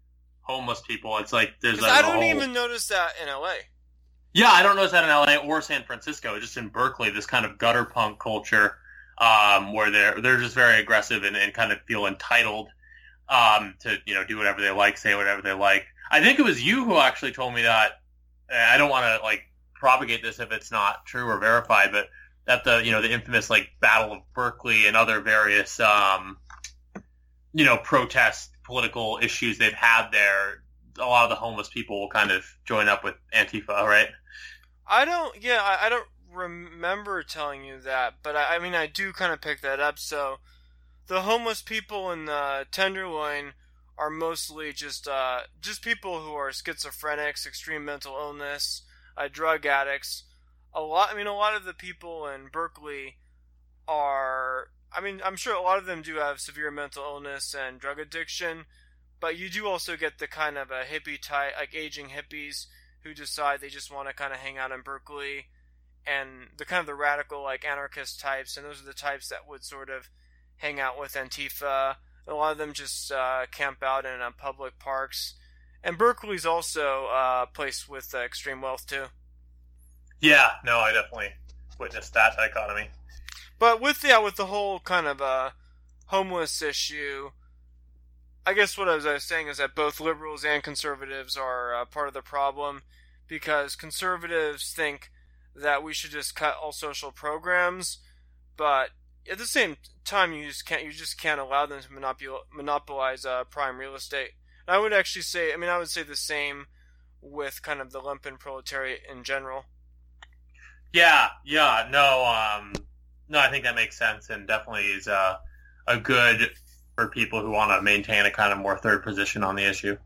homeless people. It's like there's Because a I don't whole... even notice that in L A. Yeah, I don't notice that in L A or San Francisco. Just in Berkeley, this kind of gutter punk culture um, where they're they're just very aggressive and, and kind of feel entitled um, to you know do whatever they like, say whatever they like. I think it was you who actually told me that. I don't want to like propagate this if it's not true or verified, but that the you know the infamous like Battle of Berkeley and other various um, you know protest political issues they've had there, a lot of the homeless people will kind of join up with Antifa, right? I don't, yeah, I, I don't remember telling you that, but I, I mean, I do kind of pick that up. So, the homeless people in the Tenderloin are mostly just, uh, just people who are schizophrenics, extreme mental illness, uh, drug addicts. A lot, I mean, a lot of the people in Berkeley are, I mean, I'm sure a lot of them do have severe mental illness and drug addiction, but you do also get the kind of a hippie type, like aging hippies who decide they just want to kind of hang out in Berkeley, and the kind of the radical, like anarchist types, and those are the types that would sort of hang out with Antifa. A lot of them just uh, camp out in uh, public parks. And Berkeley's also uh, a place with uh, extreme wealth, too. Yeah, no, I definitely witnessed that dichotomy. But with, yeah, with the whole kind of uh, homeless issue, I guess what I was, I was saying is that both liberals and conservatives are uh, part of the problem, because conservatives think that we should just cut all social programs, but at the same time, you just can't you just can't allow them to monopol- monopolize uh, prime real estate. And I would actually say, I mean, I would say the same with kind of the lumpen proletariat in general. Yeah, yeah, no, um, no, I think that makes sense, and definitely is uh, a good for people who want to maintain a kind of more third position on the issue.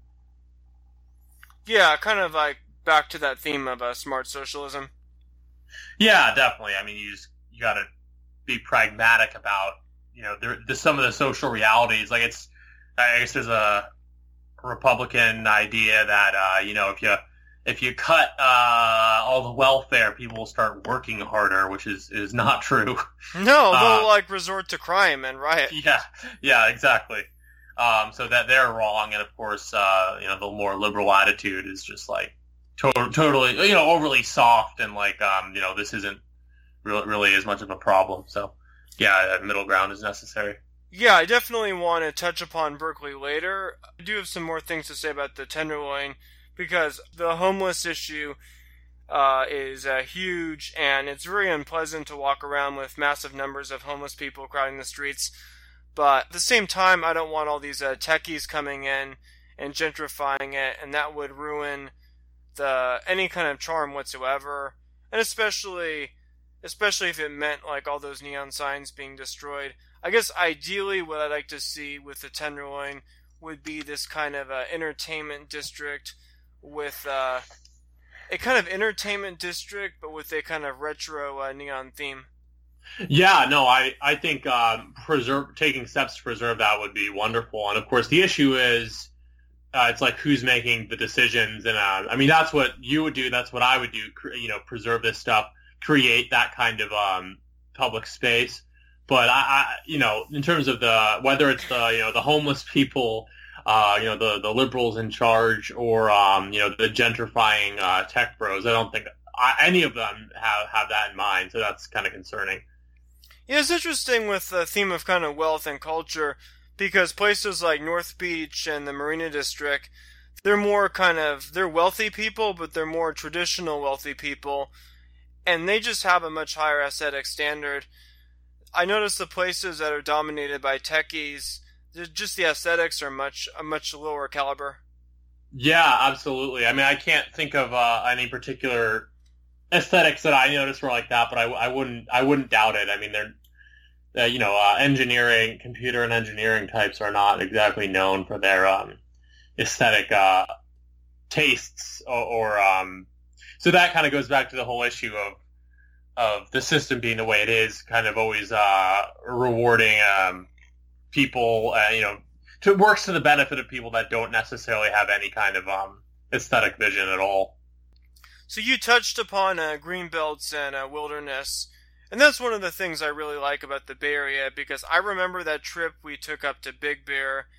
Yeah, kind of like back to that theme of uh, smart socialism. Yeah, definitely. I mean, you just you got to be pragmatic about you know there, there's some of the social realities. Like it's, I guess there's a Republican idea that uh, you know if you if you cut uh, all the welfare, people will start working harder, which is, is not true. No, they'll uh, like resort to crime and riot. Yeah, yeah, exactly. Um, so that they're wrong, and of course, uh, you know, the more liberal attitude is just like to- totally, you know, overly soft, and like, um, you know, this isn't really, really as much of a problem. So, yeah, a middle ground is necessary. Yeah, I definitely want to touch upon Berkeley later. I do have some more things to say about the Tenderloin, because the homeless issue uh, is uh, huge, and it's very unpleasant to walk around with massive numbers of homeless people crowding the streets. But at the same time, I don't want all these uh, techies coming in and gentrifying it, and that would ruin the any kind of charm whatsoever. And especially, especially if it meant like all those neon signs being destroyed. I guess ideally, what I'd like to see with the Tenderloin would be this kind of uh, entertainment district with uh, a kind of entertainment district, but with a kind of retro uh, neon theme. Yeah, no, I, I think um, preserve taking steps to preserve that would be wonderful. And of course, the issue is uh, it's like who's making the decisions. And uh, I mean, that's what you would do. That's what I would do. Cre- you know, preserve this stuff, create that kind of um, public space. But I, I, you know, in terms of the whether it's the you know the homeless people, uh, you know the the liberals in charge, or um, you know the gentrifying uh, tech bros, I don't think I, any of them have have that in mind. So that's kind of concerning. Yeah, it's interesting with the theme of kind of wealth and culture, because places like North Beach and the Marina District, they're more kind of, they're wealthy people, but they're more traditional wealthy people, and they just have a much higher aesthetic standard. I notice the places that are dominated by techies, just the aesthetics are much, a much lower caliber. Yeah, absolutely. I mean, I can't think of uh, any particular aesthetics that I noticed were like that, but I, I wouldn't I wouldn't doubt it. I mean, they're uh, you know uh, engineering, computer and engineering types are not exactly known for their um, aesthetic uh, tastes, or, or um, so that kind of goes back to the whole issue of of the system being the way it is, kind of always uh, rewarding um, people, uh, you know, to, it works to the benefit of people that don't necessarily have any kind of um, aesthetic vision at all. So you touched upon uh, green belts and uh, wilderness, and that's one of the things I really like about the Bay Area, because I remember that trip we took up to Big Bear,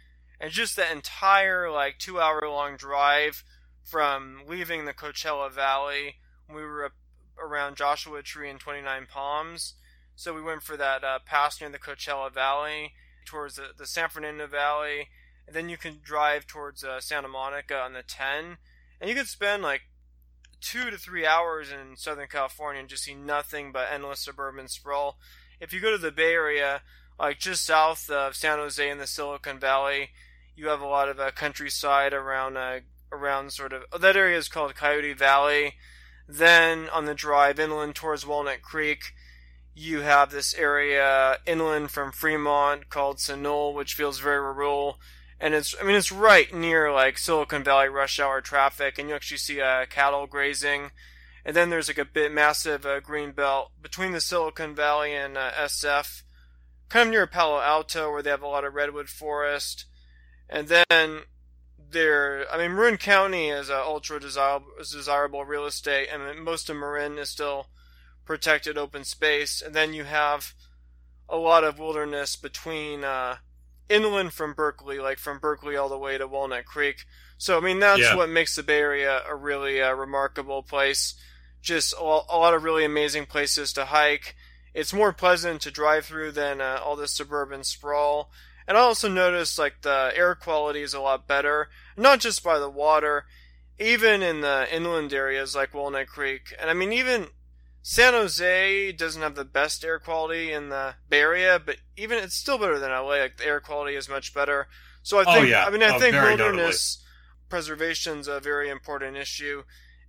And just that entire, like, two-hour-long drive from leaving the Coachella Valley, we were up around Joshua Tree and twenty-nine Palms. So we went for that uh, pass near the Coachella Valley, towards the, the San Fernando Valley, and then you can drive towards uh, Santa Monica on the ten, and you could spend like two to three hours in Southern California and just see nothing but endless suburban sprawl. If you go to the Bay Area, like just south of San Jose in the Silicon Valley, you have a lot of uh, countryside around uh, around sort of, oh, that area is called Coyote Valley. Then on the drive inland towards Walnut Creek, you have this area inland from Fremont called Sunol, which feels very rural. And it's, I mean, it's right near like Silicon Valley rush hour traffic, and you actually see uh, cattle grazing. And then there's like a bit massive uh, green belt between the Silicon Valley and uh, S F, kind of near Palo Alto, where they have a lot of redwood forest. And then there, I mean, Marin County is uh, ultra desirable, desirable real estate, and most of Marin is still protected open space. And then you have a lot of wilderness between uh, inland from Berkeley, like from Berkeley all the way to Walnut Creek. So, I mean, that's yeah. what makes the Bay Area a really uh, remarkable place. Just a, a lot of really amazing places to hike. It's more pleasant to drive through than uh, all this suburban sprawl. And I also noticed, like, the air quality is a lot better. Not just by the water, even in the inland areas like Walnut Creek. And, I mean, even San Jose doesn't have the best air quality in the Bay Area, but even it's still better than L A. Like, the air quality is much better. So I think, oh, yeah. I mean, I oh, think wilderness preservation is a very important issue.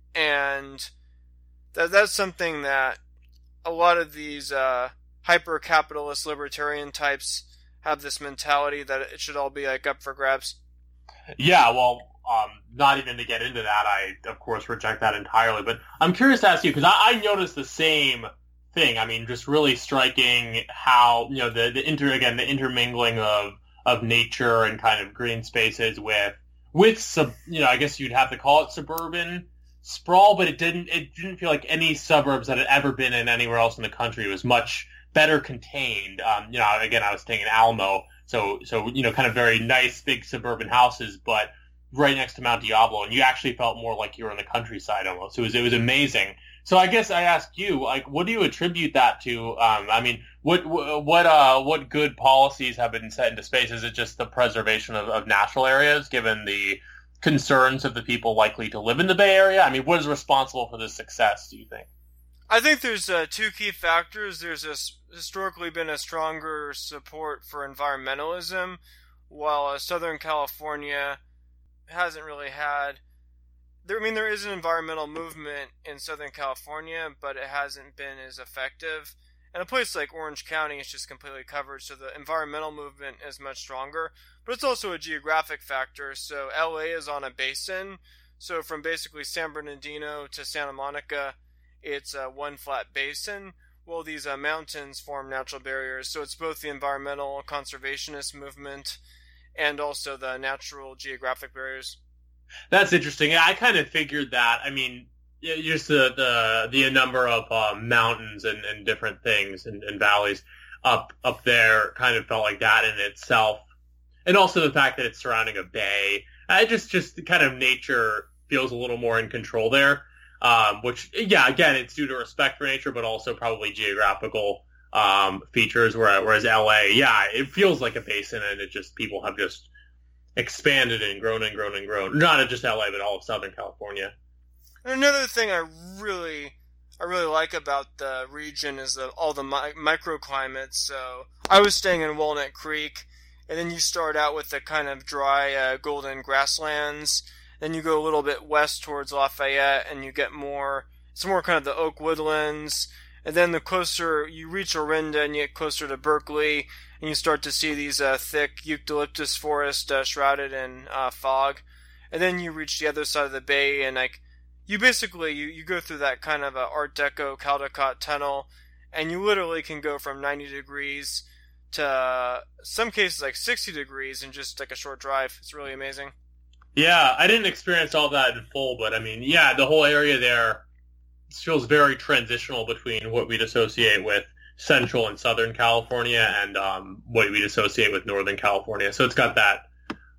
And that that's something that a lot of these uh, hyper-capitalist libertarian types have this mentality that it should all be like up for grabs. Yeah, well, um, not even to get into that, I of course reject that entirely. But I'm curious to ask you, because I, I noticed the same thing. I mean, just really striking how, you know, the the inter again the intermingling of of nature and kind of green spaces with with sub, you know, I guess you'd have to call it suburban sprawl, but it didn't it didn't feel like any suburbs that had ever been in anywhere else in the country. It was much better contained. Um, you know, again, I was staying in Alamo, so so you know, kind of very nice big suburban houses, but right next to Mount Diablo, and you actually felt more like you were in the countryside almost. It was it was amazing. So I guess I ask you, like, what do you attribute that to? Um, I mean, what what uh what good policies have been set into space? Is it just the preservation of, of natural areas, given the concerns of the people likely to live in the Bay Area? I mean, what is responsible for this success, do you think? I think there's uh, two key factors. There's a, historically been a stronger support for environmentalism, while uh, Southern California hasn't really had... There, I mean, there is an environmental movement in Southern California, but it hasn't been as effective. And a place like Orange County is just completely covered, so the environmental movement is much stronger. But it's also a geographic factor. So L A is on a basin. So from basically San Bernardino to Santa Monica, it's uh, one flat basin. Well, these uh, mountains form natural barriers. So it's both the environmental conservationist movement and also the natural geographic barriers. That's interesting. I kind of figured that. I mean, just the the, the number of uh, mountains and, and different things and, and valleys up up there kind of felt like that in itself. And also the fact that it's surrounding a bay. I just, just kind of nature feels a little more in control there. Um, which, yeah, again, it's due to respect for nature, but also probably geographical um, features, whereas L A, yeah, it feels like a basin, and it just, people have just expanded and grown and grown and grown. Not just L A, but all of Southern California. And another thing I really, I really like about the region is the, all the mi- microclimates. So I was staying in Walnut Creek, and then you start out with the kind of dry uh, golden grasslands. Then you go a little bit west towards Lafayette, and you get more, it's more kind of the oak woodlands. And then the closer you reach Orinda and you get closer to Berkeley, and you start to see these uh, thick eucalyptus forests uh, shrouded in uh, fog. And then you reach the other side of the bay, and like you basically, you, you go through that kind of uh, Art Deco Caldecott tunnel, and you literally can go from ninety degrees to uh, some cases like sixty degrees in just like a short drive. It's really amazing. Yeah, I didn't experience all that in full, but I mean, yeah, the whole area there feels very transitional between what we'd associate with Central and Southern California and um, what we'd associate with Northern California. So it's got that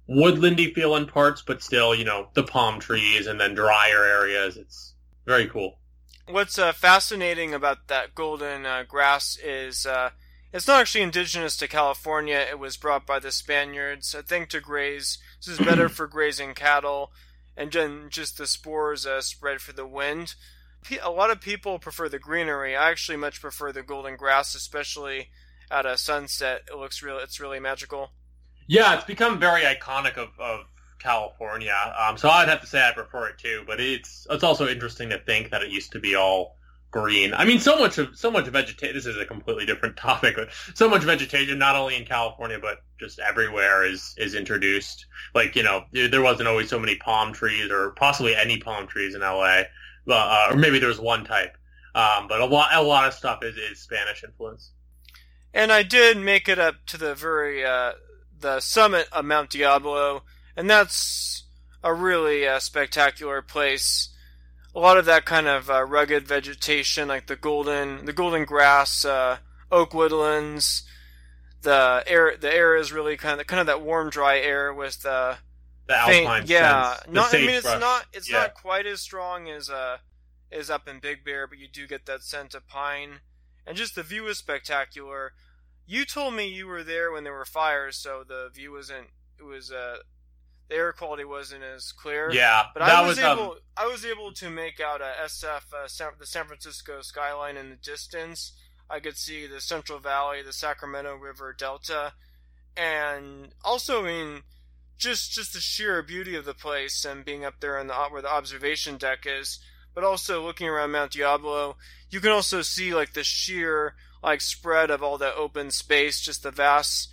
woodlandy feel in parts, but still, you know, the palm trees and then drier areas. It's very cool. What's uh, fascinating about that golden uh, grass is uh, it's not actually indigenous to California. It was brought by the Spaniards, I think, to graze. This is better for grazing cattle, and then just the spores uh, spread for the wind. A lot of people prefer the greenery. I actually much prefer the golden grass, especially at a sunset. It looks real. It's really magical. Yeah, it's become very iconic of, of California. Um, so I'd have to say I prefer it too. But it's it's also interesting to think that it used to be all green. I mean, so much of so much vegetation. This is a completely different topic, but so much vegetation, not only in California but just everywhere, is is introduced. Like, you know, there wasn't always so many palm trees, or possibly any palm trees in L A. Uh, or maybe there was one type. Um, but a lot a lot of stuff is, is Spanish influence. And I did make it up to the very uh, the summit of Mount Diablo, and that's a really uh, spectacular place. A lot of that kind of uh, rugged vegetation, like the golden, the golden grass, uh, oak woodlands. The air, the air is really kind of kind of that warm, dry air with uh, the faint, alpine yeah. sense. Not, I mean, it's not, it's yeah. not quite as strong as uh, is up in Big Bear, but you do get that scent of pine, and just the view is spectacular. You told me you were there when there were fires, so the view wasn't. It was uh. The air quality wasn't as clear. Yeah, but that I was, was able. um, I was able to make out a S F, uh, San, the San Francisco skyline in the distance. I could see the Central Valley, the Sacramento River Delta, and also, I mean, just just the sheer beauty of the place and being up there in the where the observation deck is. But also looking around Mount Diablo, you can also see like the sheer like spread of all that open space, just the vast.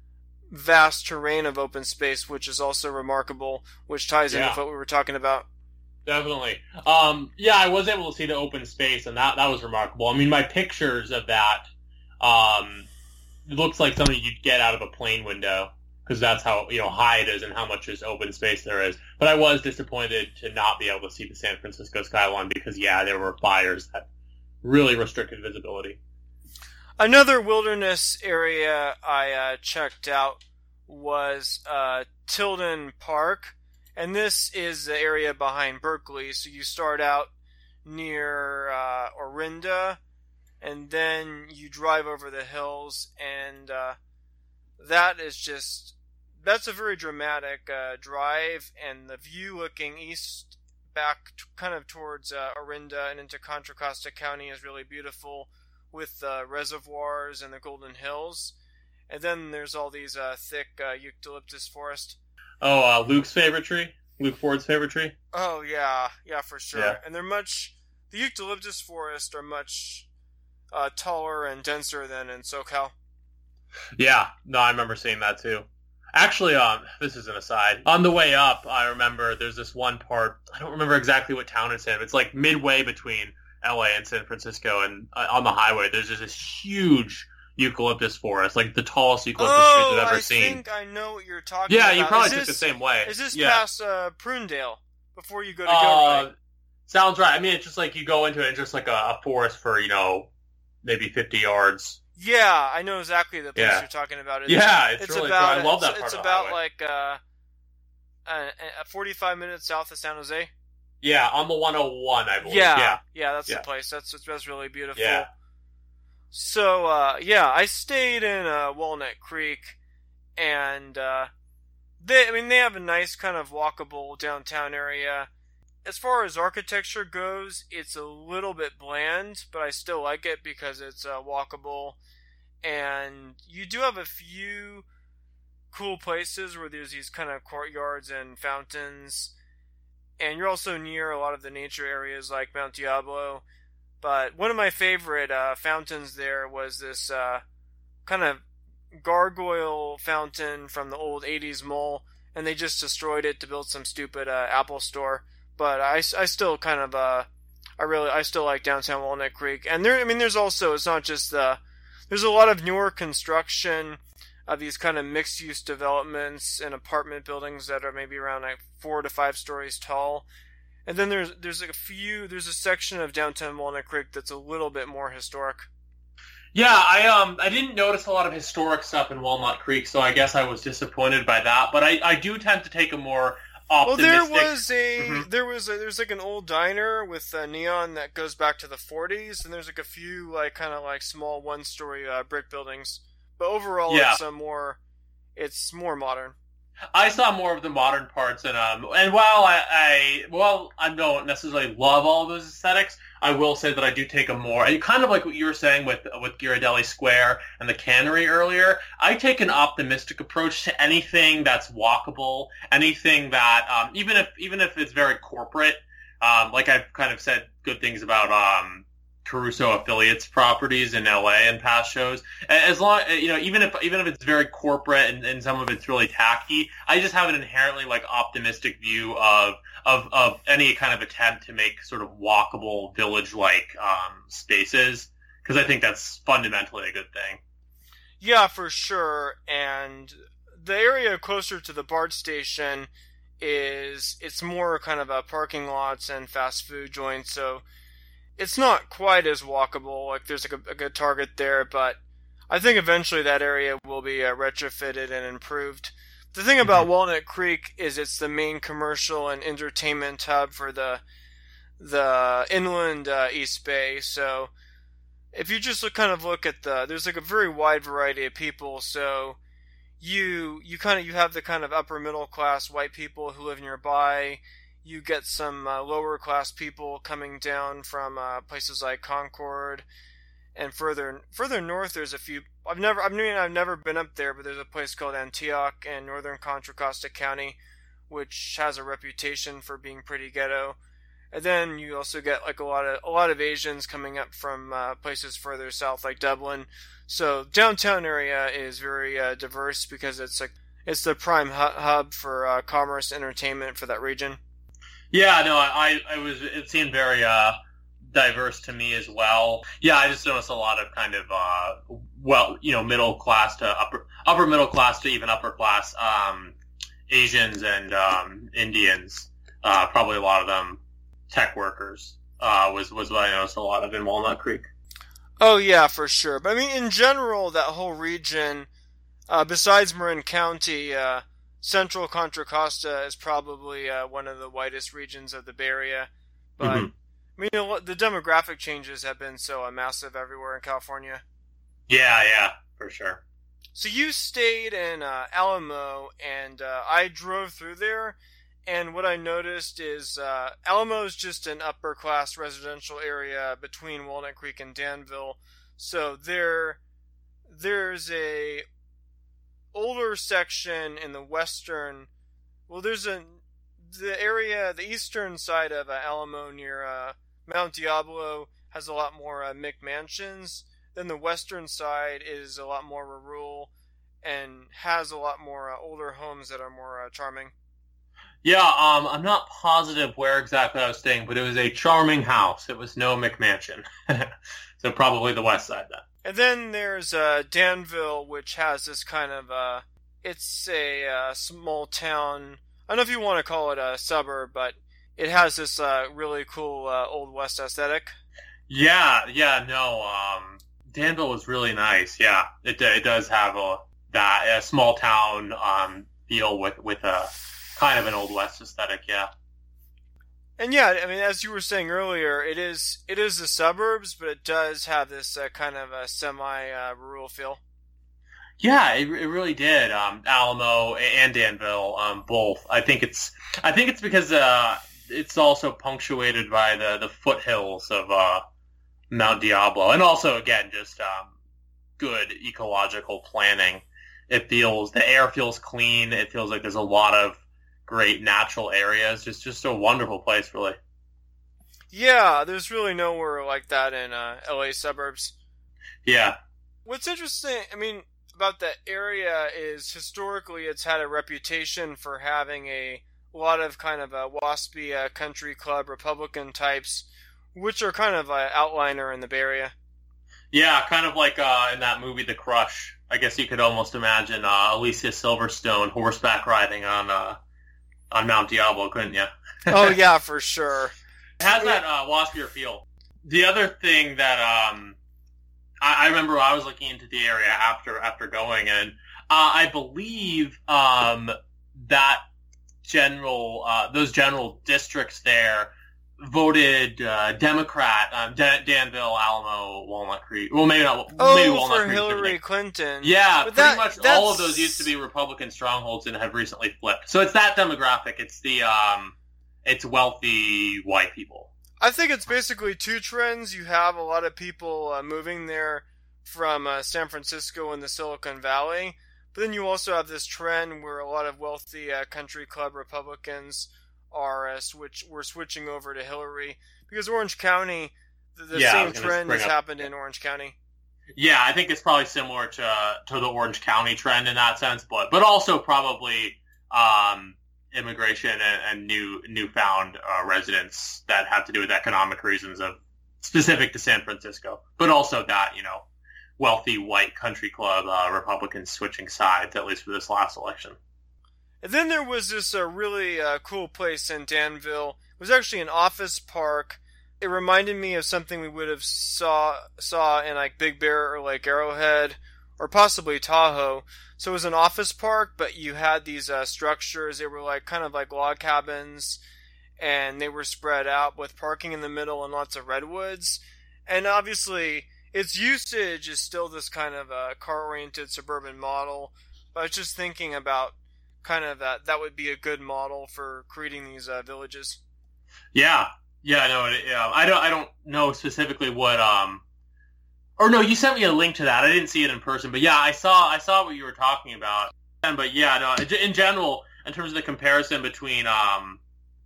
vast terrain of open space, which is also remarkable, which ties in Yeah. with what we were talking about. Definitely. Um, yeah, I was able to see the open space, and that, that was remarkable. I mean, my pictures of that, um, it looks like something you'd get out of a plane window, because that's how, you know, high it is and how much just open space there is. But I was disappointed to not be able to see the San Francisco skyline, because, yeah, there were fires that really restricted visibility. Another wilderness area I uh, checked out was uh, Tilden Park, and this is the area behind Berkeley. So you start out near uh, Orinda, and then you drive over the hills, and uh, that is just, that's a very dramatic uh, drive, and the view looking east back t- kind of towards uh, Orinda and into Contra Costa County is really beautiful, with the uh, reservoirs and the Golden Hills. And then there's all these uh, thick uh, eucalyptus forest. Oh, uh, Luke's favorite tree? Luke Ford's favorite tree? Oh, yeah. Yeah, for sure. Yeah. And they're much... The eucalyptus forests are much uh, taller and denser than in SoCal. Yeah. No, I remember seeing that too. Actually, um, this is an aside. On the way up, I remember there's this one part, I don't remember exactly what town it's in. It's like midway between L A and San Francisco, and uh, on the highway, there's just this huge eucalyptus forest, like the tallest eucalyptus oh, trees I've ever I seen. I think I know what you're talking yeah, about. you probably is took this, the same way. Is this yeah. past uh, Prunedale, before you go to uh, Goat Sounds right. I mean, it's just like you go into it, and just like a, a forest for, you know, maybe fifty yards. Yeah, I know exactly the place Yeah. you're talking about. It's, Yeah, it's, it's really about, cool. I love that it's, part It's of the about highway. like uh, uh, forty-five minutes south of San Jose. Yeah, on the one oh one, I believe. Yeah, Yeah. yeah, that's Yeah. the place. That's that's really beautiful. Yeah. So uh, yeah, I stayed in uh, Walnut Creek, and uh, they, I mean, they have a nice kind of walkable downtown area. As far as architecture goes, it's a little bit bland, but I still like it because it's uh, walkable, and you do have a few cool places where there's these kind of courtyards and fountains. And you're also near a lot of the nature areas like Mount Diablo. But one of my favorite uh, fountains there was this uh, kind of gargoyle fountain from the old eighties mall. And they just destroyed it to build some stupid uh, Apple store. But I, I still kind of, uh, I really, I still like downtown Walnut Creek. And there, I mean, there's also, it's not just the, there's a lot of newer construction of these kind of mixed-use developments and apartment buildings that are maybe around like four to five stories tall. And then there's there's like a few, there's a section of downtown Walnut Creek that's a little bit more historic. Yeah, I um I didn't notice a lot of historic stuff in Walnut Creek, so I guess I was disappointed by that. But I, I do tend to take a more optimistic... Well, there was a Mhm. there was a, there's like an old diner with uh, neon that goes back to the forties, and there's like a few like kind of like small one story uh, brick buildings. But overall, Yeah. it's a more it's more modern. I saw more of the modern parts, and um, and while I, I well, I don't necessarily love all of those aesthetics, I will say that I do take a more, and kind of like what you were saying with with Ghirardelli Square and the Cannery earlier. I take an optimistic approach to anything that's walkable, anything that um, even if even if it's very corporate, um, like I've kind of said good things about um. Caruso affiliates properties in L A and past shows. As long, you know, even if even if it's very corporate and, and some of it's really tacky, I just have an inherently like optimistic view of of of any kind of attempt to make sort of walkable village-like um, spaces, because I think that's fundamentally a good thing. Yeah, for sure. And the area closer to the BART station is it's more kind of a parking lots and fast food joints, so it's not quite as walkable. Like there's like a, a good Target there, but I think eventually that area will be uh, retrofitted and improved. The thing about mm-hmm. Walnut Creek is it's the main commercial and entertainment hub for the the inland uh, East Bay. So if you just look, kind of look at the, there's like a very wide variety of people. So you you kind of you have the kind of upper middle class white people who live nearby. You get some uh, lower class people coming down from uh, places like Concord, and further further north. There's a few. I've never. I mean, I've never been up there, but there's a place called Antioch in northern Contra Costa County, which has a reputation for being pretty ghetto. And then you also get like a lot of a lot of Asians coming up from uh, places further south, like Dublin. So downtown area is very uh, diverse because it's like it's the prime hu- hub for uh, commerce, entertainment for that region. Yeah, no, I, I was, it seemed very, uh, diverse to me as well. Yeah, I just noticed a lot of kind of, uh, well, you know, middle class to upper, upper middle class to even upper class, um, Asians and, um, Indians, uh, probably a lot of them tech workers, uh, was, was what I noticed a lot of in Walnut Creek. Oh, yeah, for sure. But I mean, in general, that whole region, uh, besides Marin County, uh, Central Contra Costa is probably uh, one of the whitest regions of the Bay Area, but mm-hmm. I mean, you know, the demographic changes have been so uh, massive everywhere in California. Yeah, yeah, for sure. So you stayed in uh, Alamo, and uh, I drove through there, and what I noticed is uh, Alamo is just an upper class residential area between Walnut Creek and Danville. So there, there's a older section in the western, well, there's a, the area, the eastern side of uh, Alamo near uh, Mount Diablo has a lot more uh, McMansions. Then the western side is a lot more rural and has a lot more uh, older homes that are more uh, charming. Yeah, um, I'm not positive where exactly I was staying, but it was a charming house. It was no McMansion. So probably the west side then. And then there's uh, Danville, which has this kind of, uh, it's a uh, small town, I don't know if you want to call it a suburb, but it has this uh, really cool uh, Old West aesthetic. Yeah, yeah, no, um, Danville was really nice, yeah. It it does have a, that, a small town um, feel with, with a kind of an Old West aesthetic, yeah. And yeah, I mean, as you were saying earlier, it is it is the suburbs, but it does have this uh, kind of a semi-rural uh, feel. Yeah, it, it really did. Um, Alamo and Danville, um, both. I think it's I think it's because uh, it's also punctuated by the, the foothills of uh, Mount Diablo, and also again just um, good ecological planning. It feels the air feels clean. It feels like there's a lot of great natural areas. Just just a wonderful place, really. Yeah, there's really nowhere like that in uh, L A suburbs. Yeah. What's interesting, I mean, about that area is historically it's had a reputation for having a lot of kind of a waspy uh, country club Republican types, which are kind of an outliner in the Bay Area. Yeah, kind of like uh, in that movie The Crush. I guess you could almost imagine uh, Alicia Silverstone horseback riding on uh, on Mount Diablo, couldn't you? Oh, yeah, for sure. It has that uh, waspier feel. The other thing that um, I, I remember I was looking into the area after after going, and uh, I believe um, that general uh, those general districts there voted uh, Democrat, um, Dan- Danville, Alamo, Walnut Creek. Well, maybe not. Oh, maybe Walnut for Creek, Hillary Clinton. Yeah, but pretty that, much that's... all of those used to be Republican strongholds and have recently flipped. So it's that demographic. It's the um, it's wealthy white people. I think it's basically two trends. You have a lot of people uh, moving there from uh, San Francisco and the Silicon Valley, but then you also have this trend where a lot of wealthy uh, country club Republicans are uh, switch. We're switching over to Hillary because Orange County, the, the yeah, same trend has up. happened in Orange County. Yeah, I think it's probably similar to uh, to the Orange County trend in that sense, but but also probably um, immigration and, and new newfound uh, residents that have to do with economic reasons of specific to San Francisco, but also that you know wealthy white country club uh, Republicans switching sides at least for this last election. And then there was this uh, really uh, cool place in Danville. It was actually an office park. It reminded me of something we would have saw saw in like Big Bear or like Arrowhead or possibly Tahoe. So it was an office park, but you had these uh, structures. They were like kind of like log cabins, and they were spread out with parking in the middle and lots of redwoods. And obviously, its usage is still this kind of uh, car-oriented suburban model. But I was just thinking about kind of that that would be a good model for creating these uh, villages. Yeah, yeah, no, it, yeah. I don't, I don't know specifically what, um, or no, you sent me a link to that. I didn't see it in person, but yeah, I saw, I saw what you were talking about. And but yeah, no, in general, in terms of the comparison between um,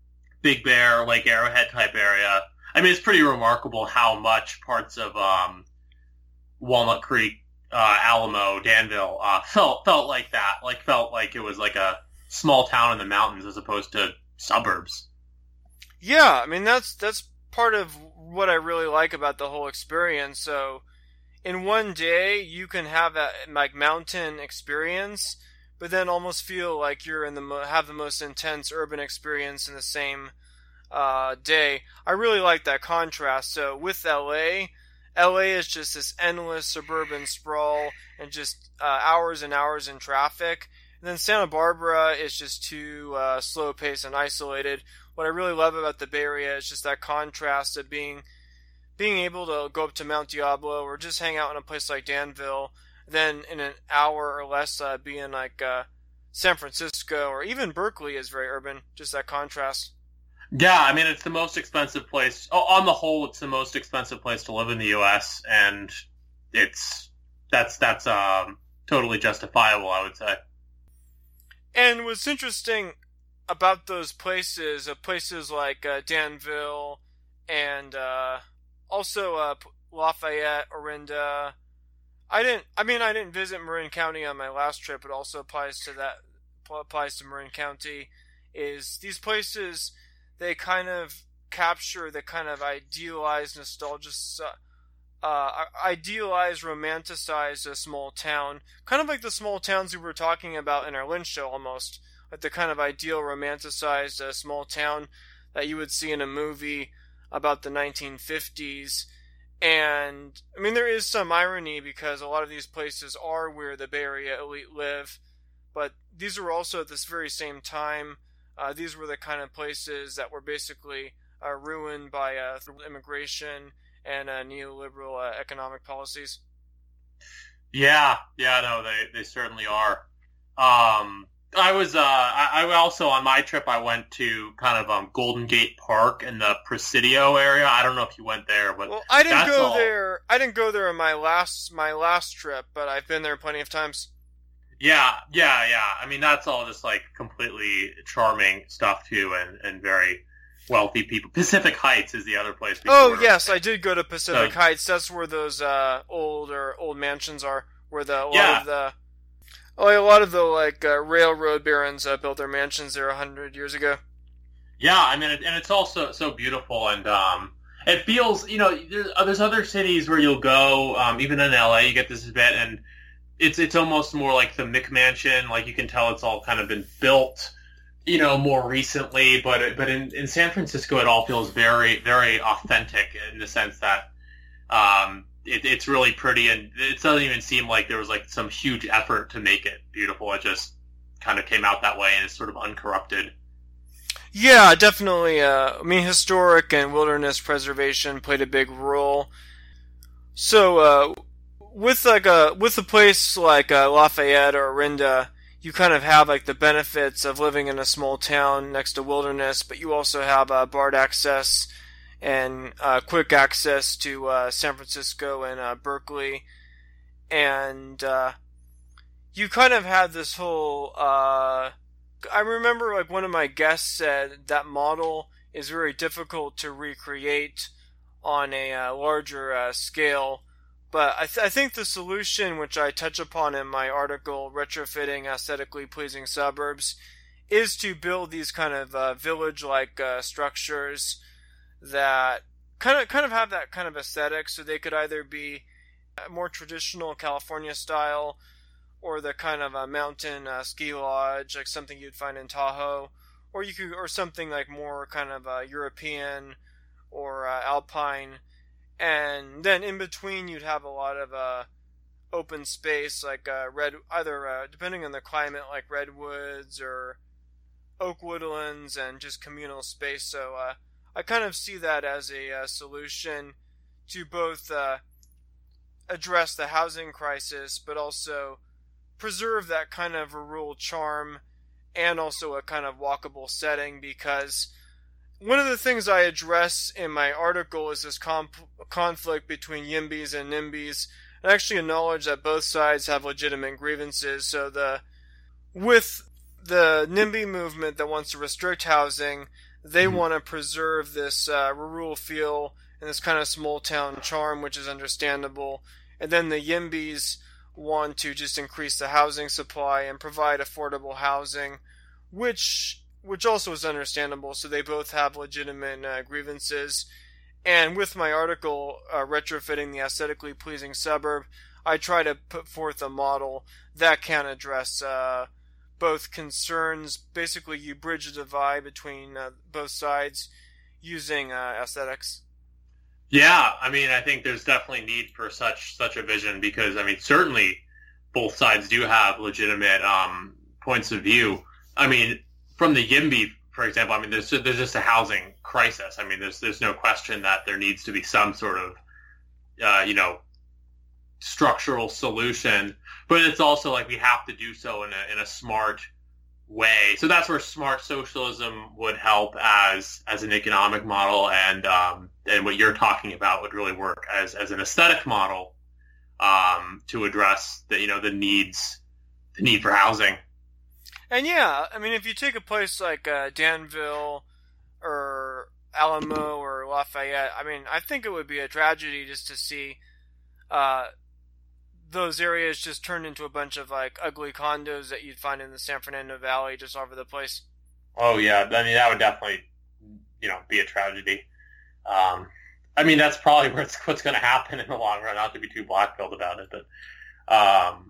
Big Bear, Lake Arrowhead type area, I mean, it's pretty remarkable how much parts of um, Walnut Creek, Uh, Alamo, Danville, uh, felt felt like that. Like felt like it was like a small town in the mountains as opposed to suburbs. Yeah, I mean that's that's part of what I really like about the whole experience. So, in one day you can have that like mountain experience, but then almost feel like you're in the mo- have the most intense urban experience in the same uh, day. I really like that contrast. So with L A. L A is just this endless suburban sprawl and just uh, hours and hours in traffic. And then Santa Barbara is just too uh, slow-paced and isolated. What I really love about the Bay Area is just that contrast of being being able to go up to Mount Diablo or just hang out in a place like Danville, then in an hour or less uh, be in like uh, San Francisco or even Berkeley is very urban. Just that contrast. Yeah, I mean, it's the most expensive place. Oh, on the whole, it's the most expensive place to live in the U S, and it's that's that's um, totally justifiable, I would say. And what's interesting about those places, uh, places like uh, Danville and uh, also uh, Lafayette, Orinda. I didn't. I mean, I didn't visit Marin County on my last trip. It also applies to that. Applies to Marin County. Is these places? They kind of capture the kind of idealized, nostalgic, uh, idealized, romanticized a small town. Kind of like the small towns we were talking about in our Lynch show almost. Like the kind of ideal, romanticized uh, small town that you would see in a movie about the nineteen fifties. And, I mean, there is some irony because a lot of these places are where the Bay Area elite live. But these are also at this very same time. Uh, these were the kind of places that were basically uh, ruined by uh, immigration and uh, neoliberal uh, economic policies. Yeah, yeah, no, they, they certainly are. Um, I was, uh, I, I also, on my trip, I went to kind of um, Golden Gate Park in the Presidio area. I don't know if you went there, but well, I didn't go all... there. I didn't go there on my last my last trip, but I've been there plenty of times. Yeah, yeah, yeah. I mean, that's all just like completely charming stuff too, and, and very wealthy people. Pacific Heights is the other place. Oh yes, I did go to Pacific so, Heights. That's where those uh, old or old mansions are. Where the a lot yeah. of the oh, a lot of the like uh, railroad barons uh, built their mansions there a hundred years ago. Yeah, I mean, it, and it's also so beautiful, and um, it feels, you know, there's, there's other cities where you'll go, um, even in L A, you get this bit, and it's it's almost more like the McMansion. Like you can tell it's all kind of been built, you know, more recently. But but in, in San Francisco, it all feels very very authentic in the sense that, um, it, it's really pretty, and it doesn't even seem like there was like some huge effort to make it beautiful. It just kind of came out that way, and it's sort of uncorrupted. Yeah, definitely. Uh, I mean, historic and wilderness preservation played a big role. So, uh, with like a with a place like uh, Lafayette or Orinda, you kind of have like the benefits of living in a small town next to wilderness, but you also have uh, BART access and uh, quick access to uh, San Francisco and uh, Berkeley, and uh, you kind of have this whole. Uh, I remember like one of my guests said that model is very difficult to recreate on a uh, larger uh, scale. But I, th- I think the solution, which I touch upon in my article, Retrofitting Aesthetically Pleasing Suburbs, is to build these kind of uh, village-like uh, structures that kind of kind of have that kind of aesthetic. So they could either be more traditional California style, or the kind of a mountain uh, ski lodge, like something you'd find in Tahoe, or you could, or something like more kind of uh, European or uh, Alpine. And then in between, you'd have a lot of uh, open space, like uh, red, either uh, depending on the climate, like redwoods or oak woodlands, and just communal space. So uh, I kind of see that as a uh, solution to both uh, address the housing crisis, but also preserve that kind of rural charm, and also a kind of walkable setting, because one of the things I address in my article is this comp- conflict between YIMBYs and NIMBYs, and actually acknowledge that both sides have legitimate grievances. So the with the NIMBY movement that wants to restrict housing, they mm-hmm. want to preserve this uh, rural feel and this kind of small town charm, which is understandable. And then the YIMBYs want to just increase the housing supply and provide affordable housing, which which also is understandable. So they both have legitimate uh, grievances. And with my article, uh, Retrofitting the Aesthetically Pleasing Suburb, I try to put forth a model that can address uh, both concerns. Basically, you bridge the divide between uh, both sides using uh, aesthetics. Yeah, I mean, I think there's definitely need for such such a vision, because, I mean, certainly both sides do have legitimate um, points of view. I mean, from the YIMBY, for example, I mean, there's there's just a housing crisis. I mean, there's there's no question that there needs to be some sort of, uh, you know, structural solution. But it's also like we have to do so in a in a smart way. So that's where smart socialism would help as as an economic model, and um, and what you're talking about would really work as as an aesthetic model um, to address the you know the needs the need for housing. And yeah, I mean, if you take a place like uh, Danville or Alamo or Lafayette, I mean, I think it would be a tragedy just to see uh, those areas just turned into a bunch of like ugly condos that you'd find in the San Fernando Valley just all over the place. Oh yeah, I mean, that would definitely, you know, be a tragedy. Um, I mean, that's probably what's what's going to happen in the long run. Not to be too black-pilled about it, but. Um,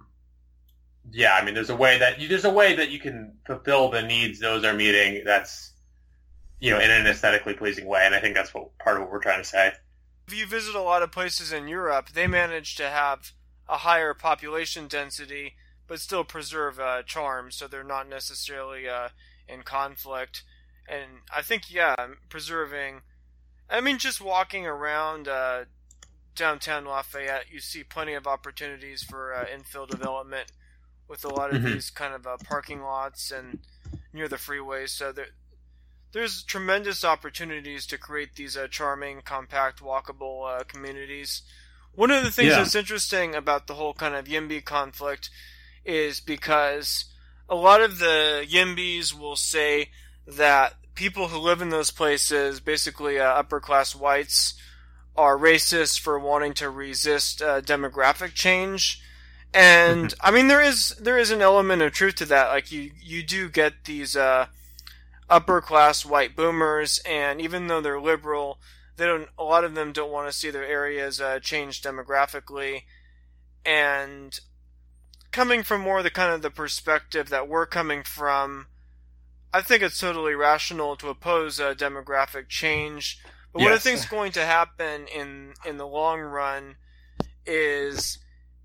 Yeah, I mean, there's a way that you, there's a way that you can fulfill the needs those are meeting. That's, you know, in an aesthetically pleasing way, and I think that's what part of what we're trying to say. If you visit a lot of places in Europe, they manage to have a higher population density, but still preserve uh, charm, so they're not necessarily uh, in conflict. And I think, yeah, preserving. I mean, just walking around uh, downtown Lafayette, you see plenty of opportunities for uh, infill development, with a lot of mm-hmm. these kind of uh, parking lots and near the freeways. So there, there's tremendous opportunities to create these uh, charming, compact, walkable uh, communities. One of the things yeah. that's interesting about the whole kind of YIMBY conflict is because a lot of the YIMBYs will say that people who live in those places, basically uh, upper-class whites, are racist for wanting to resist uh, demographic change. And I mean, there is there is an element of truth to that. Like you, you do get these uh, upper class white boomers, and even though they're liberal, they don't. A lot of them don't want to see their areas uh, change demographically. And coming from more the kind of the perspective that we're coming from, I think it's totally rational to oppose uh, demographic change. But yes. What I think is going to happen in in the long run is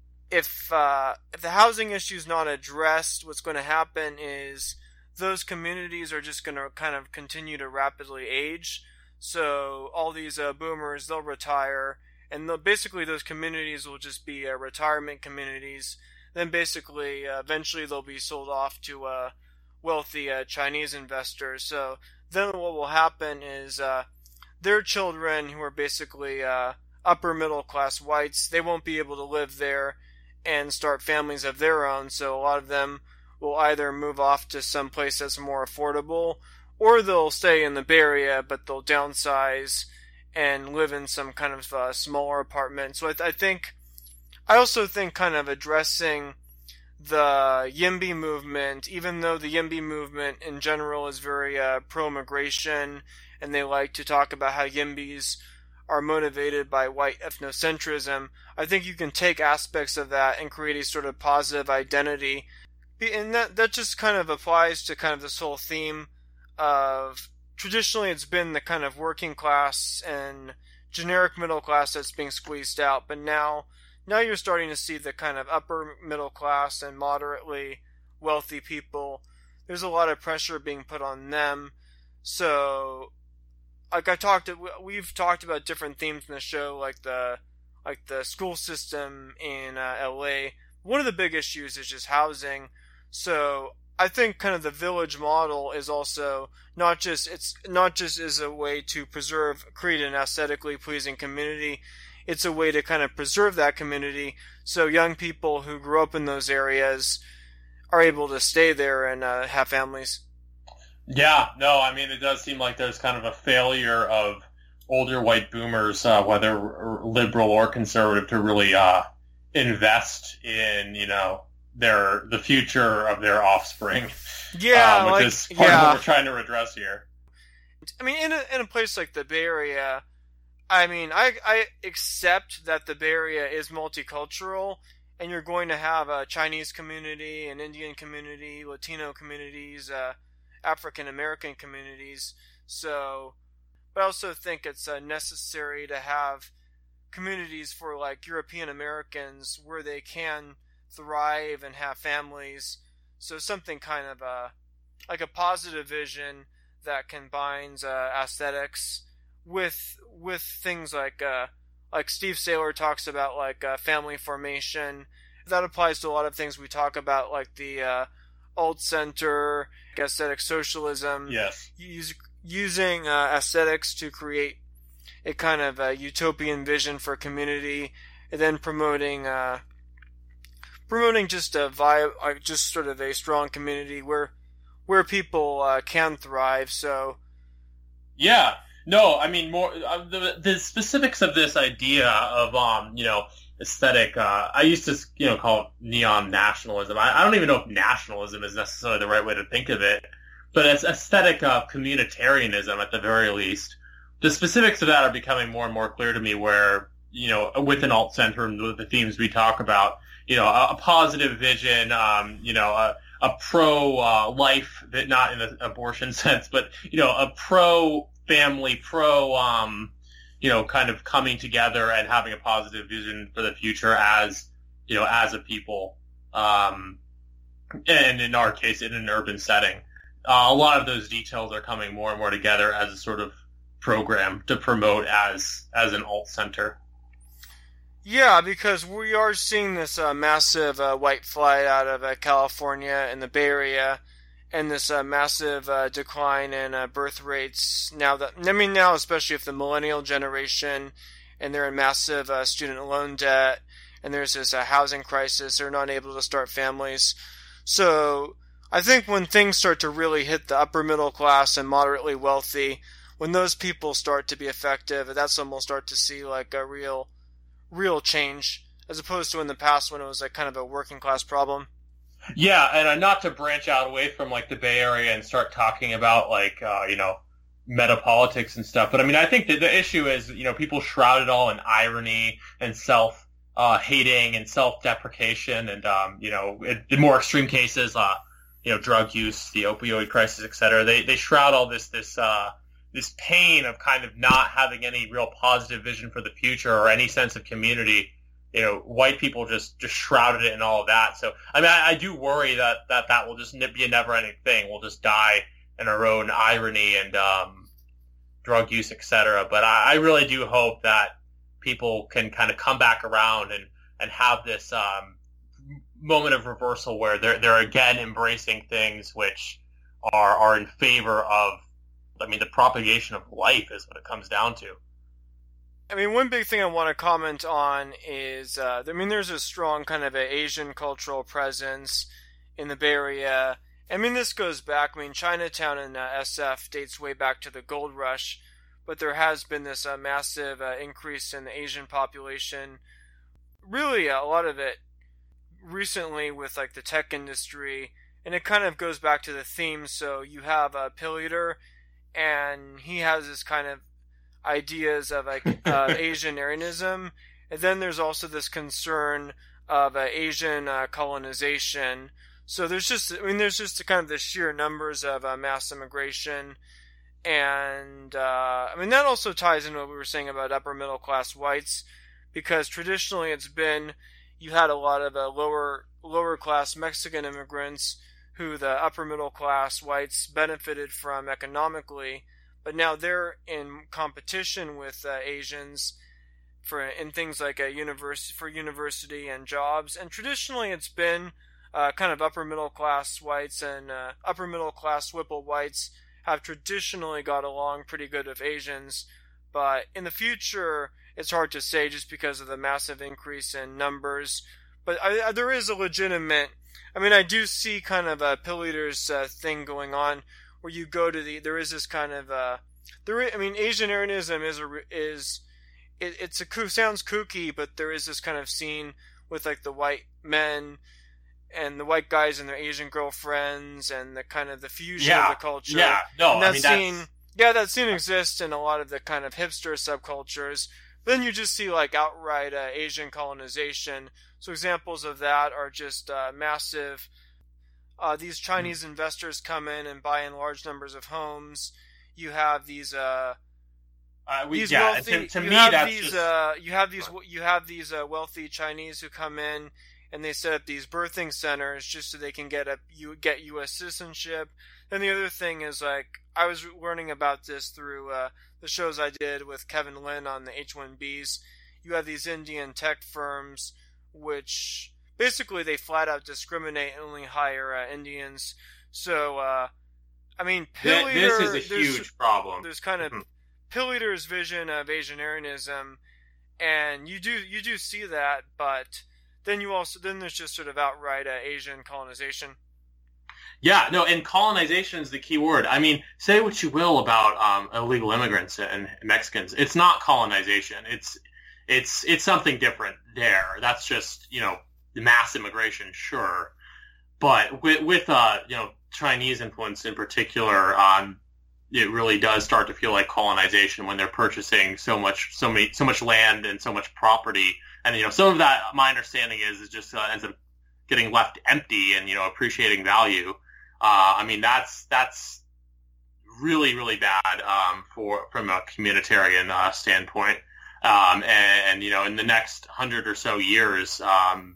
if uh, if the housing issue is not addressed, what's going to happen is those communities are just going to kind of continue to rapidly age. So all these uh, boomers, they'll retire, and they'll, basically those communities will just be uh, retirement communities. Then basically, uh, eventually they'll be sold off to uh, wealthy uh, Chinese investors. So then what will happen is uh, their children, who are basically uh, upper middle class whites, they won't be able to live there and start families of their own. So a lot of them will either move off to some place that's more affordable, or they'll stay in the Bay Area, but they'll downsize and live in some kind of uh, smaller apartment. So I, th- I think, I also think kind of addressing the YIMBY movement, even though the YIMBY movement in general is very uh, pro-immigration, and they like to talk about how YIMBYs are motivated by white ethnocentrism, I think you can take aspects of that and create a sort of positive identity. And that, that just kind of applies to kind of this whole theme of, traditionally it's been the kind of working class and generic middle class that's being squeezed out, but now now you're starting to see the kind of upper middle class and moderately wealthy people. There's a lot of pressure being put on them. So, like I talked, we've talked about different themes in the show, like the like the school system in uh, L A. One of the big issues is just housing. So I think kind of the village model is also not just, it's not just as a way to preserve, create an aesthetically pleasing community. It's a way to kind of preserve that community so young people who grew up in those areas are able to stay there and uh, have families. Yeah, no, I mean, it does seem like there's kind of a failure of older white boomers, uh, whether liberal or conservative, to really uh, invest in, you know, their the future of their offspring. Yeah, um, which like, is part yeah. of what we're trying to redress here. I mean, in a, in a place like the Bay Area, I mean, I I accept that the Bay Area is multicultural, and you're going to have a Chinese community, an Indian community, Latino communities, uh, African American communities. So, but I also think it's uh, necessary to have communities for like European Americans where they can thrive and have families. So something kind of uh, like a positive vision that combines uh, aesthetics with with things like uh, like Steve Saylor talks about, like uh, family formation. That applies to a lot of things we talk about, like the uh, alt center, aesthetic socialism. Yes, Use, using uh, aesthetics to create a kind of a utopian vision for community, and then promoting uh, promoting just a vibe, like just sort of a strong community where where people uh, can thrive. So, yeah, no, I mean more uh, the the specifics of this idea of um you know aesthetic. Uh, I used to you know call it neon nationalism. I, I don't even know if nationalism is necessarily the right way to think of it, but it's aesthetic uh, communitarianism at the very least. The specifics of that are becoming more and more clear to me. Where you know with an alt center and the themes we talk about. You know, a, a positive vision, um, you know, a, a pro-life, uh, not in the abortion sense, but, you know, a pro-family, pro, um, you know, kind of coming together and having a positive vision for the future as, you know, as a people. Um, and in our case, in an urban setting. Uh, a lot of those details are coming more and more together as a sort of program to promote as as an alt center. Yeah, because we are seeing this uh, massive uh, white flight out of uh, California and the Bay Area, and this uh, massive uh, decline in uh, birth rates. Now that I mean, now especially if the millennial generation, and they're in massive uh, student loan debt, and there's this uh, housing crisis, they're not able to start families. So I think when things start to really hit the upper middle class and moderately wealthy, when those people start to be effective, that's when we'll start to see like a real real change, as opposed to in the past when it was like kind of a working class problem. Yeah, and uh, not to branch out away from like the Bay Area and start talking about like uh, you know meta politics and stuff, but I mean I think that the issue is you know people shroud it all in irony and self uh, hating and self deprecation, and um, you know in, in more extreme cases, uh, you know drug use, the opioid crisis, et cetera. They they shroud all this this. Uh, this pain of kind of not having any real positive vision for the future or any sense of community you know, white people just, just shrouded it in all of that. So, I mean, I, I do worry that, that that will just be a never-ending thing. We'll just die in our own irony and um, drug use, et cetera. But I, I really do hope that people can kind of come back around and, and have this um, moment of reversal where they're they're again embracing things which are are in favor of, I mean, the propagation of life is what it comes down to. I mean, one big thing I want to comment on is, uh, I mean, there's a strong kind of a Asian cultural presence in the Bay Area. I mean, this goes back, I mean, Chinatown and uh, S F dates way back to the gold rush, but there has been this uh, massive uh, increase in the Asian population. Really, uh, a lot of it recently with, like, the tech industry, and it kind of goes back to the theme. So you have uh, Pill Eater, and he has this kind of ideas of like uh, Asian Aryanism, and then there's also this concern of uh, Asian uh, colonization. So there's just, I mean, there's just kind of the sheer numbers of uh, mass immigration, and uh, I mean that also ties into what we were saying about upper middle class whites, because traditionally it's been, you had a lot of uh, lower lower class Mexican immigrants who the upper middle class whites benefited from economically. But now they're in competition with uh, Asians for in things like a university for university and jobs. And traditionally, it's been uh, kind of upper middle class whites and uh, upper middle class Whipple whites have traditionally got along pretty good with Asians. But in the future, it's hard to say just because of the massive increase in numbers. But I, I, there is a legitimate. I mean, I do see kind of a Pill Eater's uh, thing going on, where you go to the, there is this kind of, uh, there is, I mean, Asian Aryanism is, a, is, it, it's a, sounds kooky, but there is this kind of scene with, like, the white men and the white guys and their Asian girlfriends and the kind of the fusion yeah, of the culture. Yeah, no, and that I mean, scene, that's... yeah, that scene exists in a lot of the kind of hipster subcultures. But then you just see, like, outright uh, Asian colonization. So examples of that are just uh, massive... Uh, these Chinese mm. investors come in and buy in large numbers of homes. You have these, uh, uh we, these yeah, wealthy. To, to you me, have that's these, just... uh, you have these, you have these uh, wealthy Chinese who come in and they set up these birthing centers just so they can get a you get U S citizenship. And the other thing is, like, I was learning about this through uh, the shows I did with Kevin Lin on the H one Bs. You have these Indian tech firms which. Basically, they flat out discriminate and only hire uh, Indians. So, uh, I mean, Pill Eater... This is a huge problem. There's kind of mm-hmm. Pill Eater's vision of Asian Aryanism, and you do you do see that, but then you also then there's just sort of outright uh, Asian colonization. Yeah, no, and colonization is the key word. I mean, say what you will about um, illegal immigrants and Mexicans. It's not colonization. It's it's it's something different there. That's just, you know, mass immigration, sure, but with, with uh, you know, Chinese influence in particular, um, it really does start to feel like colonization when they're purchasing so much, so many, so much land and so much property, and you know, some of that, my understanding is, is just uh, ends up getting left empty and, you know, appreciating value. Uh, I mean, that's that's really really bad um, for from a communitarian uh, standpoint, um, and, and you know, in the next hundred or so years. Um,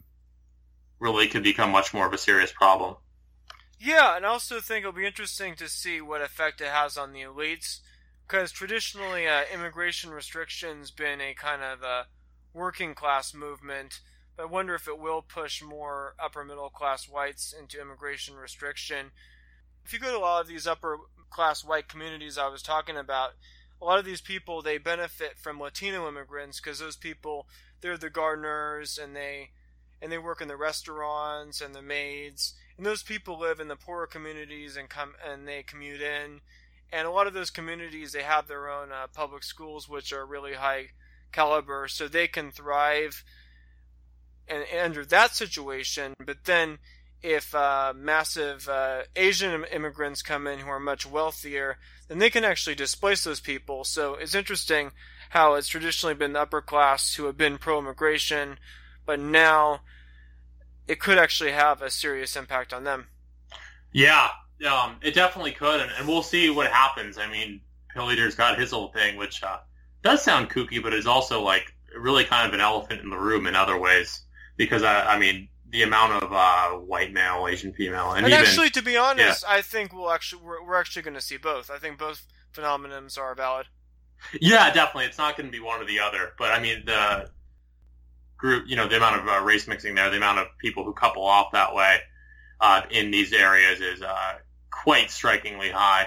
really could become much more of a serious problem. Yeah, and I also think it'll be interesting to see what effect it has on the elites, because traditionally uh, immigration restrictions been a kind of a working class movement, but I wonder if it will push more upper middle class whites into immigration restriction. If you go to a lot of these upper class white communities I was talking about, a lot of these people, they benefit from Latino immigrants, because those people, they're the gardeners, and they and they work in the restaurants and the maids, and those people live in the poorer communities and come and they commute in, and a lot of those communities, they have their own uh, public schools which are really high caliber, so they can thrive and, and under that situation. But then if uh, massive uh, Asian immigrants come in who are much wealthier, then they can actually displace those people. So it's interesting how it's traditionally been the upper class who have been pro-immigration, but now it could actually have a serious impact on them. Yeah, um, it definitely could, and, and we'll see what happens. I mean, Pill Eater's got his whole thing, which uh, does sound kooky, but is also, like, really kind of an elephant in the room in other ways, because I, I mean, the amount of uh, white male, Asian female, and, and even, actually, to be honest, yeah. I think we'll actually we're, we're actually going to see both. I think both phenomenons are valid. Yeah, definitely. It's not going to be one or the other, but I mean the group, you know, the amount of uh, race mixing there, the amount of people who couple off that way uh, in these areas is uh, quite strikingly high.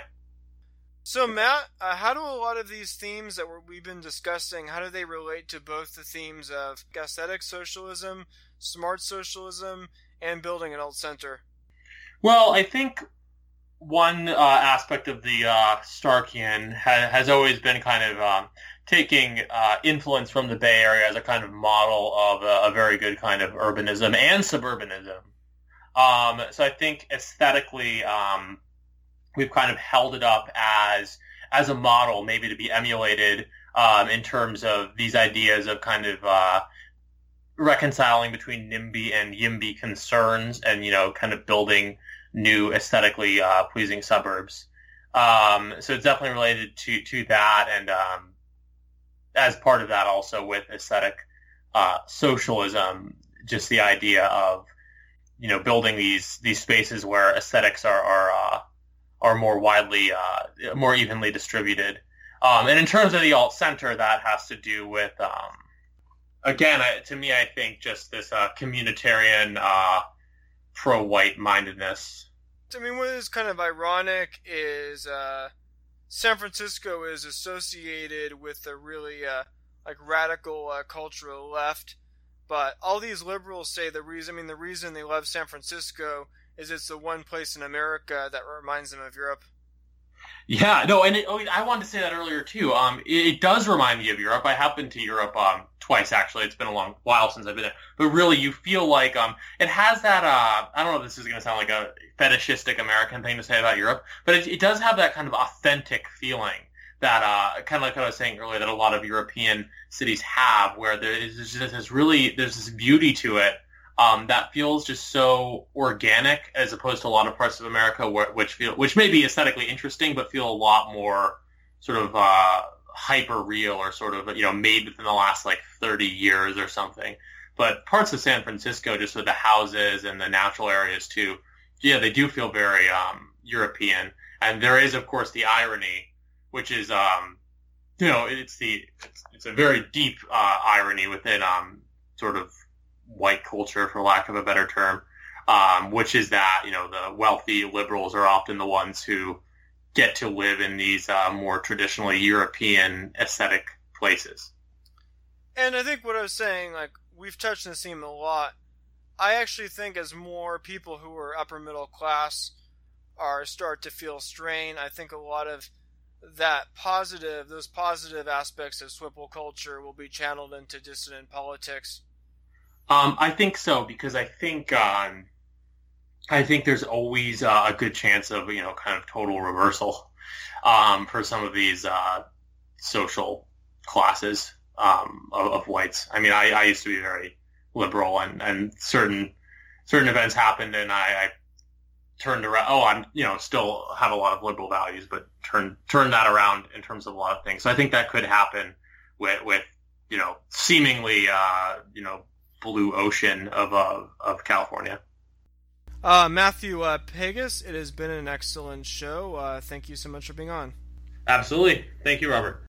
So, Matt, uh, how do a lot of these themes that we're, we've been discussing, how do they relate to both the themes of aesthetic socialism, smart socialism, and building an alt center? Well, I think one uh, aspect of the uh, Starkian ha- has always been kind of um, taking uh, influence from the Bay Area as a kind of model of a, a very good kind of urbanism and suburbanism. Um, so I think aesthetically, um, we've kind of held it up as as a model, maybe to be emulated um, in terms of these ideas of kind of uh, reconciling between NIMBY and YIMBY concerns, and you know, kind of building new aesthetically uh, pleasing suburbs. Um, so it's definitely related to to that, and um, as part of that, also with aesthetic uh, socialism, just the idea of you know building these these spaces where aesthetics are are uh, are more widely, uh, more evenly distributed. Um, and in terms of the alt center, that has to do with, um, again, I, to me, I think just this uh, communitarian, uh, pro-white mindedness. I mean, what is kind of ironic is uh, San Francisco is associated with the really uh, like radical uh, cultural left, but all these liberals say the reason. I mean, the reason they love San Francisco is it's the one place in America that reminds them of Europe. Yeah, no, and it, oh, I wanted to say that earlier too. Um, it, it does remind me of Europe. I have been to Europe um twice actually. It's been a long while since I've been there, but really, you feel like um it has that. Uh, I don't know if this is going to sound like a fetishistic American thing to say about Europe, but it, it does have that kind of authentic feeling that uh kind of like what I was saying earlier that a lot of European cities have, where there is just this really there's this beauty to it. Um, that feels just so organic, as opposed to a lot of parts of America, where, which feel which may be aesthetically interesting, but feel a lot more sort of uh, hyper real, or sort of you know made within the last like thirty years or something. But parts of San Francisco, just with the houses and the natural areas too, yeah, they do feel very um, European. And there is, of course, the irony, which is um, you know it's the it's, it's a very deep uh, irony within um, sort of white culture, for lack of a better term, um, which is that, you know, the wealthy liberals are often the ones who get to live in these uh, more traditionally European aesthetic places. And I think what I was saying, like, we've touched on this theme a lot. I actually think as more people who are upper middle class are start to feel strain, I think a lot of that positive, those positive aspects of Swipple culture will be channeled into dissident politics. Um, I think so, because I think um, I think there's always uh, a good chance of you know kind of total reversal um, for some of these uh, social classes um, of, of whites. I mean, I, I used to be very liberal, and, and certain certain events happened, and I, I turned around. Oh, I'm you know still have a lot of liberal values, but turn turn that around in terms of a lot of things. So I think that could happen with with you know seemingly uh, you know. blue ocean of uh, of California. Uh, Matthew uh, Pegas, it has been an excellent show. Uh, thank you so much for being on. Absolutely. Thank you, Robert.